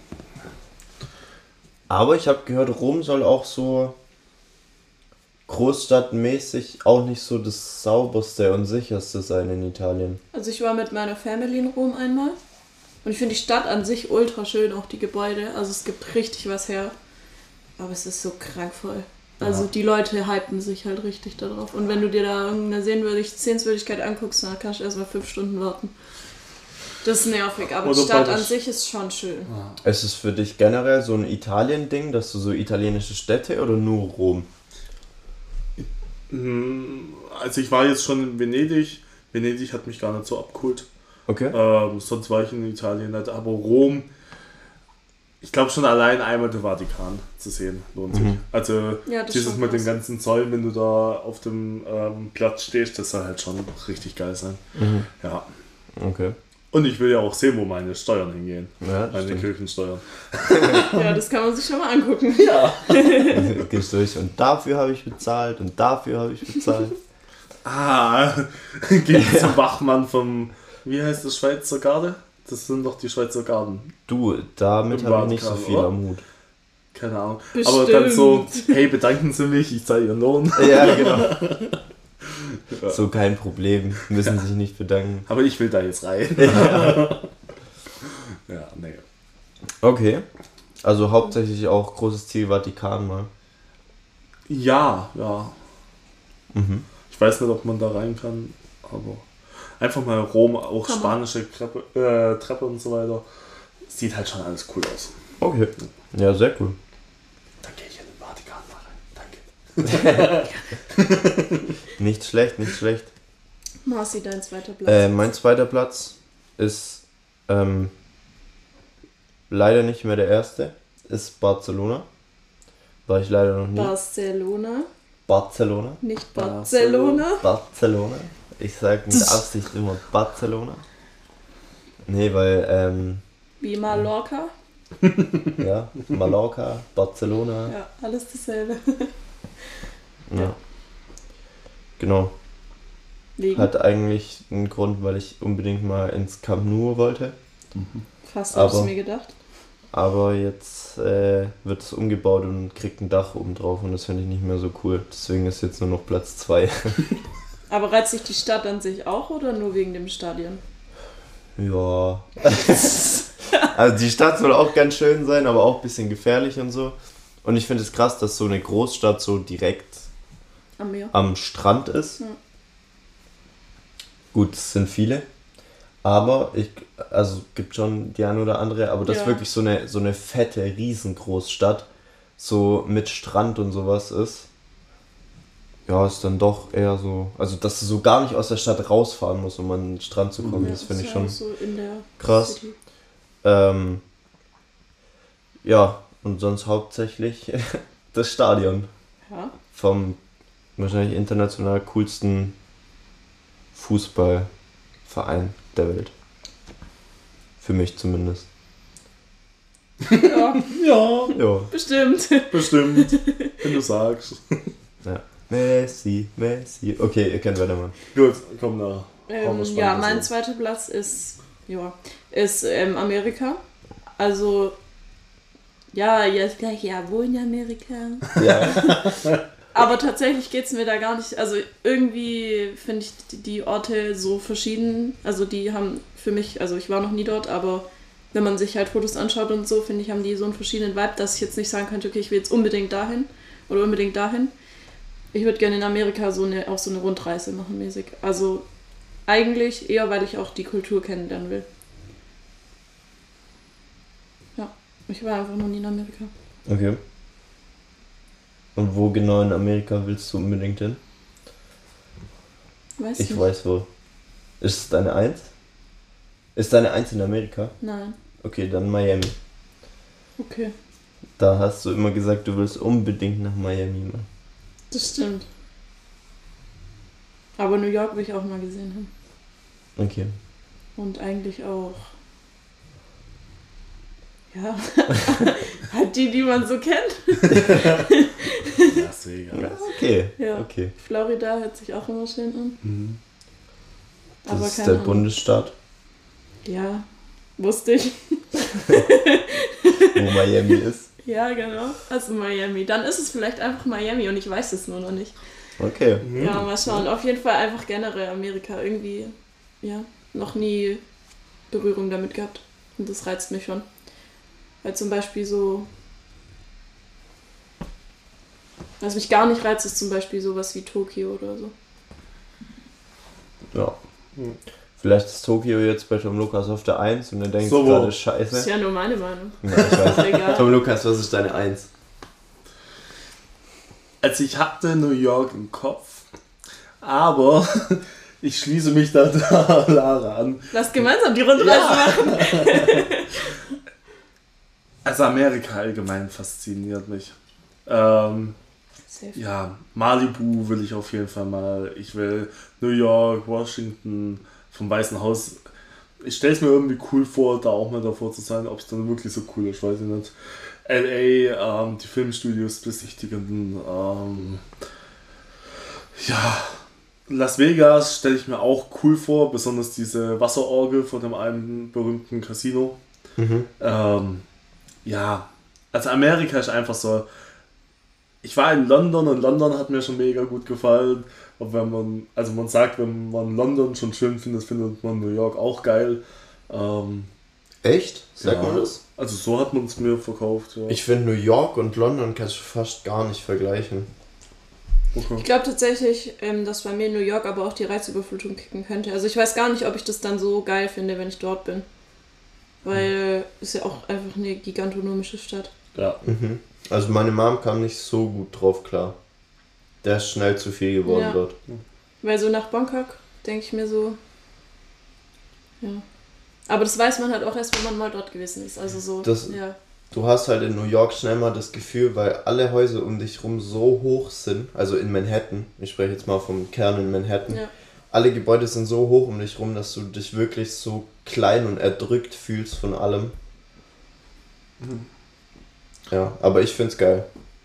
Aber ich habe gehört, Rom soll auch so großstadtmäßig auch nicht so das sauberste und sicherste sein in Italien. Also ich war mit meiner Family in Rom einmal und ich finde die Stadt an sich ultra schön, auch die Gebäude. Also es gibt richtig was her, aber es ist so krankvoll. Also die Leute hypen sich halt richtig darauf. Und wenn du dir da irgendeine Sehenswürdigkeit anguckst, dann kannst du erstmal 5 Stunden warten. Das ist nervig, aber die Oder Stadt bei an der sich ist schon schön. Ist es für dich generell so ein Italien-Ding, dass du so italienische Städte oder nur Rom? Also ich war jetzt schon in Venedig. Venedig hat mich gar nicht so abgeholt. Okay. Sonst war ich in Italien nicht. Aber Rom, ich glaube schon allein einmal den Vatikan zu sehen, lohnt sich. Also Ja, das dieses schon mit den krass. ganzen Zäunen, wenn du da auf dem Platz stehst, das soll halt schon richtig geil sein. Ja. Okay. Und ich will ja auch sehen, wo meine Steuern hingehen. Ja, das Meine stimmt. Kirchensteuern. Ja, das kann man sich schon mal angucken. Gehst durch und dafür habe ich bezahlt und dafür habe ich bezahlt. Geht zum Wachmann vom, wie heißt das, Schweizer Garde? Das sind doch die Schweizer Garden. Du, damit Im habe ich nicht so Vatikan, viel oder? am Hut. Keine Ahnung. Bestimmt. Aber dann so, hey, bedanken Sie mich, ich zahle Ihren Lohn. Ja, genau. So kein Problem. Müssen sich nicht bedanken. Aber ich will da jetzt rein. Ja, nee. Okay. Also hauptsächlich auch großes Ziel Vatikan mal. Ja. Mhm. Ich weiß nicht, ob man da rein kann, aber einfach mal Rom, auch Kann man. spanische Treppe und so weiter. Sieht halt schon alles cool aus. Okay. Ja, sehr cool. Dann gehe ich in den Vatikan mal rein. Danke. Nicht schlecht, nicht schlecht. Marci, dein zweiter Platz. Mein zweiter Platz ist leider nicht mehr der erste. Ist Barcelona. War ich leider noch nie. Barcelona, Barcelona. nicht Barcelona. Barcelona. Barcelona. Ich sage mit Absicht immer Barcelona. Nee, weil, Wie Mallorca. ja, Mallorca, Barcelona. Ja, alles dasselbe. Ja. Genau. Wegen Hat eigentlich einen Grund, weil ich unbedingt mal ins Camp Nou wollte. fast habe ich aber- mir gedacht. Aber jetzt wird es umgebaut und kriegt ein Dach oben drauf und das finde ich nicht mehr so cool. Deswegen ist jetzt nur noch Platz 2. Aber reizt sich die Stadt an sich auch oder nur wegen dem Stadion? Ja. Also die Stadt soll auch ganz schön sein, aber auch ein bisschen gefährlich und so. Und ich finde es krass, dass so eine Großstadt so direkt Am Meer. am Strand ist. Ja. Gut, es sind viele. Aber also gibt schon die eine oder andere, aber das Ja. wirklich so eine fette, riesengroßstadt, so mit Strand und sowas ist. Ja, ist dann doch eher so, also dass du so gar nicht aus der Stadt rausfahren musst, um an den Strand zu kommen, Ja, das finde ist ich ja schon auch so in der krass. City. Ja, und sonst hauptsächlich das Stadion Ja. vom wahrscheinlich international coolsten Fußballverein der Welt. Für mich zumindest. Ja, Ja, Ja. bestimmt. bestimmt. Wenn du sagst. Ja. Messi. Okay, ihr könnt weitermachen. Gut, komm da. Ja, mein zweiter Platz ist Amerika. Also, ja, jetzt gleich, ja, wo in Amerika? Ja. Aber tatsächlich geht es mir da gar nicht, also irgendwie finde ich die Orte so verschieden. Also die haben für mich, also ich war noch nie dort, aber wenn man sich halt Fotos anschaut und so, finde ich, haben die so einen verschiedenen Vibe, dass ich jetzt nicht sagen könnte, okay, ich will jetzt unbedingt dahin oder unbedingt dahin. Ich würde gerne in Amerika auch so eine Rundreise machen mäßig. Also eigentlich eher, weil ich auch die Kultur kennenlernen will. Ja, ich war einfach noch nie in Amerika. Okay. Und wo genau in Amerika willst du unbedingt hin? Weiß Ich nicht. weiß wo. Ist es deine Eins? Ist deine Eins in Amerika? Nein. Okay, dann Miami. Okay, Da hast du immer gesagt, du willst unbedingt nach Miami, Mann. das stimmt. Aber New York will ich auch mal gesehen haben. Okay. Und eigentlich auch. Ja, halt die man so kennt. Las Vegas. Okay. Ja. Okay. Florida hört sich auch immer schön an. Mhm. Das Aber ist keine der Ahnung. Bundesstaat, Ja, wusste ich. wo Miami ist. Ja, genau. Also Miami. Dann ist es vielleicht einfach Miami und ich weiß es nur noch nicht. Okay. Ja, mal schauen. Auf jeden Fall einfach generell Amerika. Irgendwie, ja, noch nie Berührung damit gehabt. Und das reizt mich schon. Weil zum Beispiel so... Was mich gar nicht reizt, ist zum Beispiel sowas wie Tokio oder so. Ja. Hm. Vielleicht ist Tokio jetzt bei Tom Lukas auf der 1 und er denkt So, gerade Das ist scheiße. ja nur meine Meinung. Ja, ich weiß. Ist egal. Tom Lukas, was ist deine 1? Also ich hatte New York im Kopf, aber ich schließe mich da Lara an. Lass gemeinsam die Rundreise machen. Also Amerika allgemein fasziniert mich. Safe. Ja, Malibu will ich auf jeden Fall mal. Ich will New York, Washington, vom Weißen Haus. Ich stelle es mir irgendwie cool vor, da auch mal davor zu sein. Ob es dann wirklich so cool ist, weiß ich nicht. LA, die Filmstudios besichtigen. Ja, Las Vegas stelle ich mir auch cool vor, besonders diese Wasserorgel von dem einen berühmten Casino. Ja, also Amerika ist einfach so. Ich war in London und London hat mir schon mega gut gefallen. Und wenn man sagt, wenn man London schon schön findet, findet man New York auch geil. Echt? Sagt Ja. man das? Also so hat man es mir verkauft. Ja. Ich finde New York und London kannst du fast gar nicht vergleichen. Ich Okay. glaube tatsächlich, dass bei mir New York aber auch die Reizüberflutung kicken könnte. Also ich weiß gar nicht, ob ich das dann so geil finde, wenn ich dort bin. Weil es ja auch einfach eine gigantonomische Stadt. Ja. Also meine Mom kam nicht so gut drauf klar. Der ist schnell zu viel geworden Ja. dort. Weil so nach Bangkok denke ich mir so, ja. Aber das weiß man halt auch erst, wenn man mal dort gewesen ist. Also so, Das- ja. Du hast halt in New York schnell mal das Gefühl, weil alle Häuser um dich rum so hoch sind, also in Manhattan, ich spreche jetzt mal vom Kern in Manhattan, Ja. alle Gebäude sind so hoch um dich rum, dass du dich wirklich so klein und erdrückt fühlst von allem. Ja, aber ich find's geil.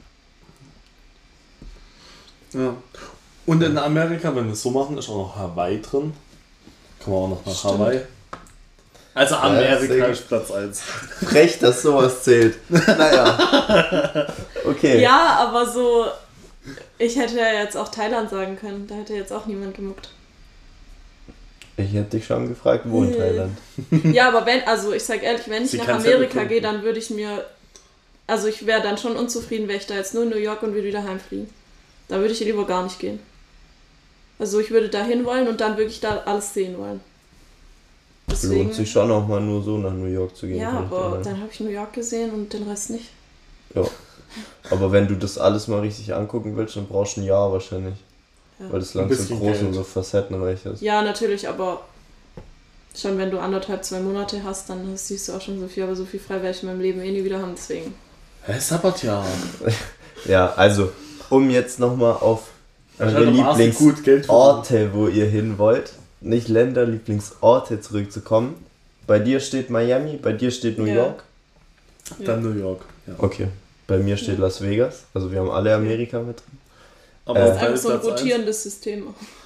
Ja. Und in Amerika, wenn wir es so machen, ist auch noch Hawaii drin. Kann man auch noch nach Stimmt. Hawaii. Also Amerika Ja, ist Platz 1. Frech, dass sowas zählt. Naja. Okay. Ja, aber so, ich hätte ja jetzt auch Thailand sagen können. Da hätte jetzt auch niemand gemuckt. Ich hätte dich schon gefragt, wo in Thailand. Ja, aber also ich sag ehrlich, wenn ich Sie nach kann's ja Amerika begründen. gehe, dann würde ich mir, also ich wäre dann schon unzufrieden, wäre ich da jetzt nur in New York und würde wieder heimfliegen. Da würde ich lieber gar nicht gehen. Also ich würde da hin wollen und dann wirklich da alles sehen wollen. Deswegen, Lohnt sich schon auch mal nur so nach New York zu gehen. ja, kann ich dir aber sagen. dann habe ich New York gesehen und den Rest nicht. Ja. Aber wenn du das alles mal richtig angucken willst, dann brauchst du ein Jahr wahrscheinlich. Ja. Weil das Ein Land so bisschen groß Geld. und so facettenreich ist. Ja, natürlich, aber schon wenn du 1,5-2 Monate hast, dann siehst du auch schon so viel, aber so viel frei werde ich in meinem Leben nie wieder haben, deswegen. Hä, Sabbatjahr. Ja, also, um jetzt nochmal auf eure gut Geld Lieblingsorte, wo ihr hin wollt, nicht Länder, Lieblingsorte zurückzukommen. Bei dir steht Miami, bei dir steht New Ja. York. Dann New York. Ja. Okay. Bei mir steht Las Vegas. Also wir haben alle Amerika mit drin. Aber Das auf ist einfach so ein Platz 1? rotierendes System.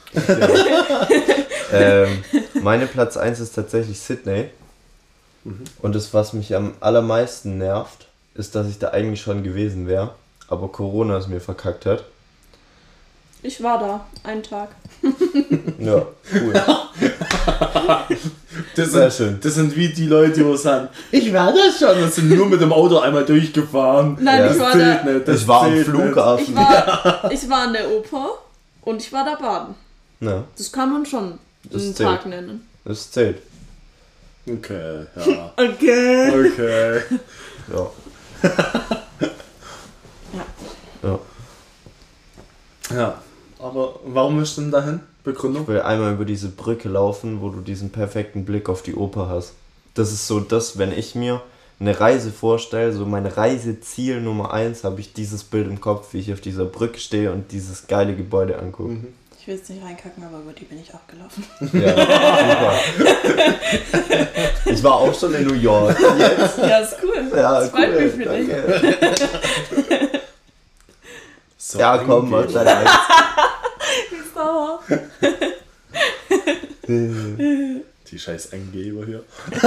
Meine Platz 1 ist tatsächlich Sydney. Und das, was mich am allermeisten nervt, ist, dass ich da eigentlich schon gewesen wäre, aber Corona es mir verkackt hat. Ich war da, einen Tag. Ja, cool. Sehr schön. Das sind wie die Leute, die sagen, ich war das schon. Das sind nur mit dem Auto einmal durchgefahren. Nein, Ja. ich Das war zählt da. nicht. Das Ich war am zählt nicht. Flughafen. Ich war an der Oper und ich war da baden. Ja, Das kann man schon Das einen zählt. Tag nennen. das zählt. Okay, ja. Okay. Okay. Ja. Ja. Ja. Aber warum ist denn dahin? Begründung? Ich will einmal über diese Brücke laufen, wo du diesen perfekten Blick auf die Oper hast. Das ist so das, wenn ich mir eine Reise vorstelle, so mein Reiseziel Nummer 1, habe ich dieses Bild im Kopf, wie ich auf dieser Brücke stehe und dieses geile Gebäude angucke. Mhm. Ich will jetzt nicht reinkacken, aber über die bin ich auch gelaufen. Ja, super. Ich war auch schon in New York. Jetzt. Ja, ist cool. Ja, das freut cool. mich für dich. Danke. So Ja, komm, mach angeblich. dein Eins. Ist sauer. Die scheiß Angeber hier.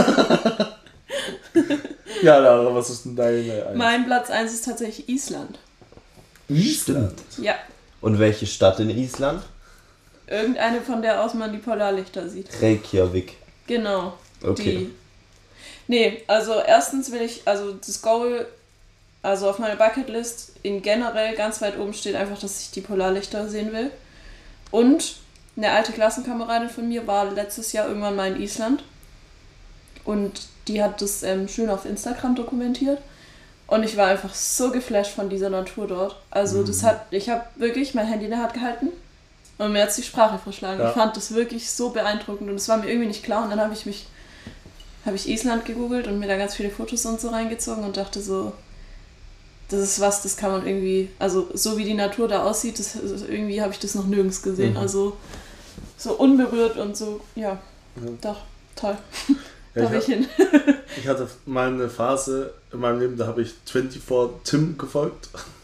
Ja, Lara, was ist denn deine Eins? Mein Platz 1 ist tatsächlich Island. Island. Ja. Und welche Stadt in Island? Irgendeine, von der aus man die Polarlichter sieht. Reykjavik. Genau. Okay. Die. Nee, also erstens will ich, also das Goal, also auf meiner Bucketlist in generell ganz weit oben steht einfach, dass ich die Polarlichter sehen will. Und eine alte Klassenkameradin von mir war letztes Jahr irgendwann mal in Island. Und die hat das schön auf Instagram dokumentiert. Und ich war einfach so geflasht von dieser Natur dort. Also ich habe wirklich mein Handy in der Hand gehalten und mir hat die Sprache verschlagen. Ja. Ich fand das wirklich so beeindruckend und es war mir irgendwie nicht klar. Und dann habe ich Island gegoogelt und mir da ganz viele Fotos und so reingezogen und dachte so, das ist was, das kann man irgendwie, also so wie die Natur da aussieht, irgendwie habe ich das noch nirgends gesehen. Also so unberührt und so, ja, doch, toll. Ja, Da will ich hin. Ich hatte mal eine Phase in meinem Leben, da habe ich 24 Tim gefolgt.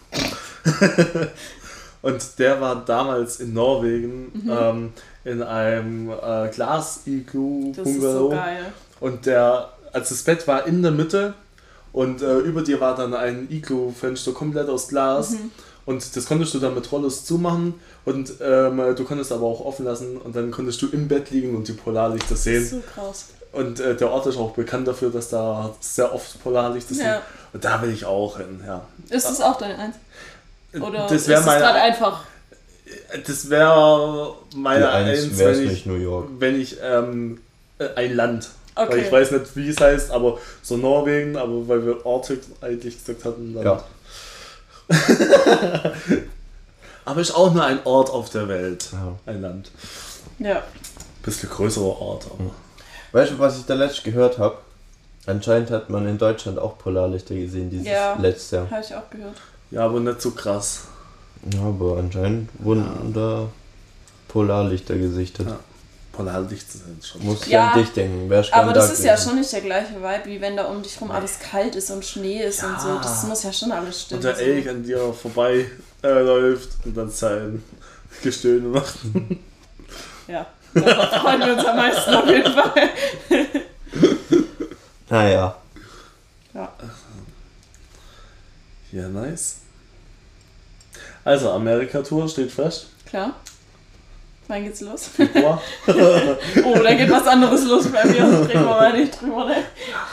Und der war damals in Norwegen in einem Das ist so Glas-Iglu-Bungalow. geil. Und das Bett war in der Mitte und über dir war dann ein Iglu-Fenster komplett aus Glas. Und das konntest du dann mit Rollos zumachen und du konntest aber auch offen lassen und dann konntest du im Bett liegen und die Polarlichter Das sehen. ist so krass. Und der Ort ist auch bekannt dafür, dass da sehr oft Polarlichter sind. Ja. Und da will ich auch hin, ja. Ist das auch deine Eins? Oder Das ist wär es meine- gerade einfach? Das wäre meine Die Eins Eins, wär's wenn nicht ich, New York. wenn ich ein Land. Okay. Weil ich weiß nicht, wie es heißt, aber so Norwegen, aber weil wir Orte eigentlich gesagt hatten, Land. Ja. Aber ist auch nur ein Ort auf der Welt. Ja. Ein Land. Ja. Bisschen größerer Ort, aber. Weißt du, was ich da letztens gehört habe? Anscheinend hat man in Deutschland auch Polarlichter gesehen dieses Ja. letztes Jahr. Habe ich auch gehört. Ja, aber nicht so krass. Ja, aber anscheinend wurden da Polarlichter gesichtet. Ja. Polarlichter sind schon. Muss ich Ja, an dich denken. Wärst Aber gern das da ist ja gewesen. schon nicht der gleiche Vibe, wie wenn da um dich rum alles kalt ist und Schnee ist und so. Das muss ja schon alles stimmen. Und der so. Elch an dir vorbei läuft und dann sein Gestöhne macht. Ja, darauf freuen wir uns am meisten auf jeden Fall. Naja. Ja. Ja, nice. Also, Amerika-Tour steht fest. Klar. Wann geht's los? Februar. Oh, da geht was anderes los bei mir. Reden wir mal nicht drüber, ne?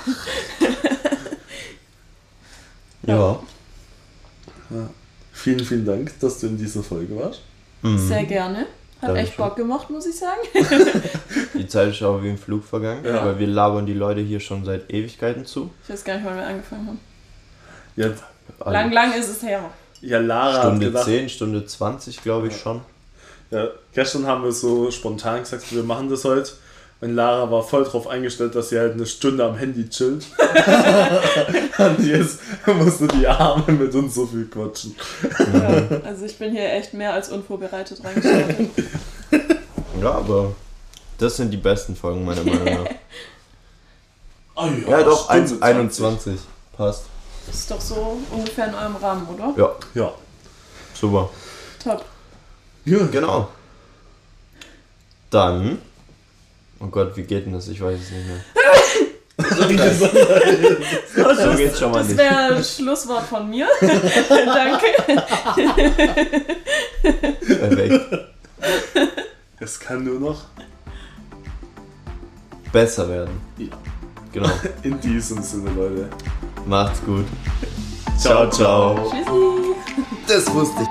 Ja. Ja. Vielen, vielen Dank, dass du in dieser Folge warst. Sehr gerne. Hat Danke echt schon. Bock gemacht, muss ich sagen. Die Zeit ist aber wie im Flug vergangen, Ja. weil wir labern die Leute hier schon seit Ewigkeiten zu. Ich weiß gar nicht, wann wir angefangen haben. Ja, Also Lang ist es her. ja Lara hat Stunde gedacht, 10, Stunde 20 glaube ich schon. ja, gestern haben wir so spontan gesagt, wir machen das heute. Und Lara war voll drauf eingestellt, dass sie halt eine Stunde am Handy chillt. Und jetzt musste die Arme mit uns so viel quatschen. Ja, also ich bin hier echt mehr als unvorbereitet reingestartet. Ja, aber das sind die besten Folgen meiner Meinung nach. Oh Ja, doch, Stunde 21. Passt. Das ist doch so ungefähr in eurem Rahmen, oder? Ja, Ja. super. Top. Ja, Genau. Dann. Oh Gott, wie geht denn das? Ich weiß es nicht mehr. So geht's schon mal Das nicht. wäre das Schlusswort von mir. Danke. Perfekt. Es kann nur noch Besser werden. Ja. Genau. in diesem Sinne, Leute. Macht's gut. Ciao, ciao. Tschüssi. Das wusste ich.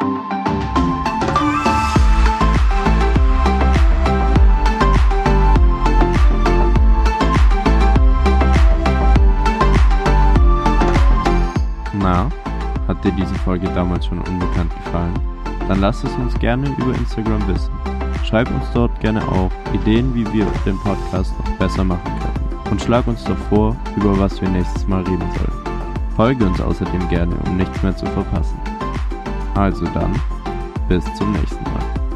Na, hat dir diese Folge damals schon unbekannt gefallen? Dann lass es uns gerne über Instagram wissen. Schreib uns dort gerne auch Ideen, wie wir den Podcast noch besser machen können. Und schlag uns doch vor, über was wir nächstes Mal reden sollen. Folge uns außerdem gerne, um nichts mehr zu verpassen. Also dann, bis zum nächsten Mal.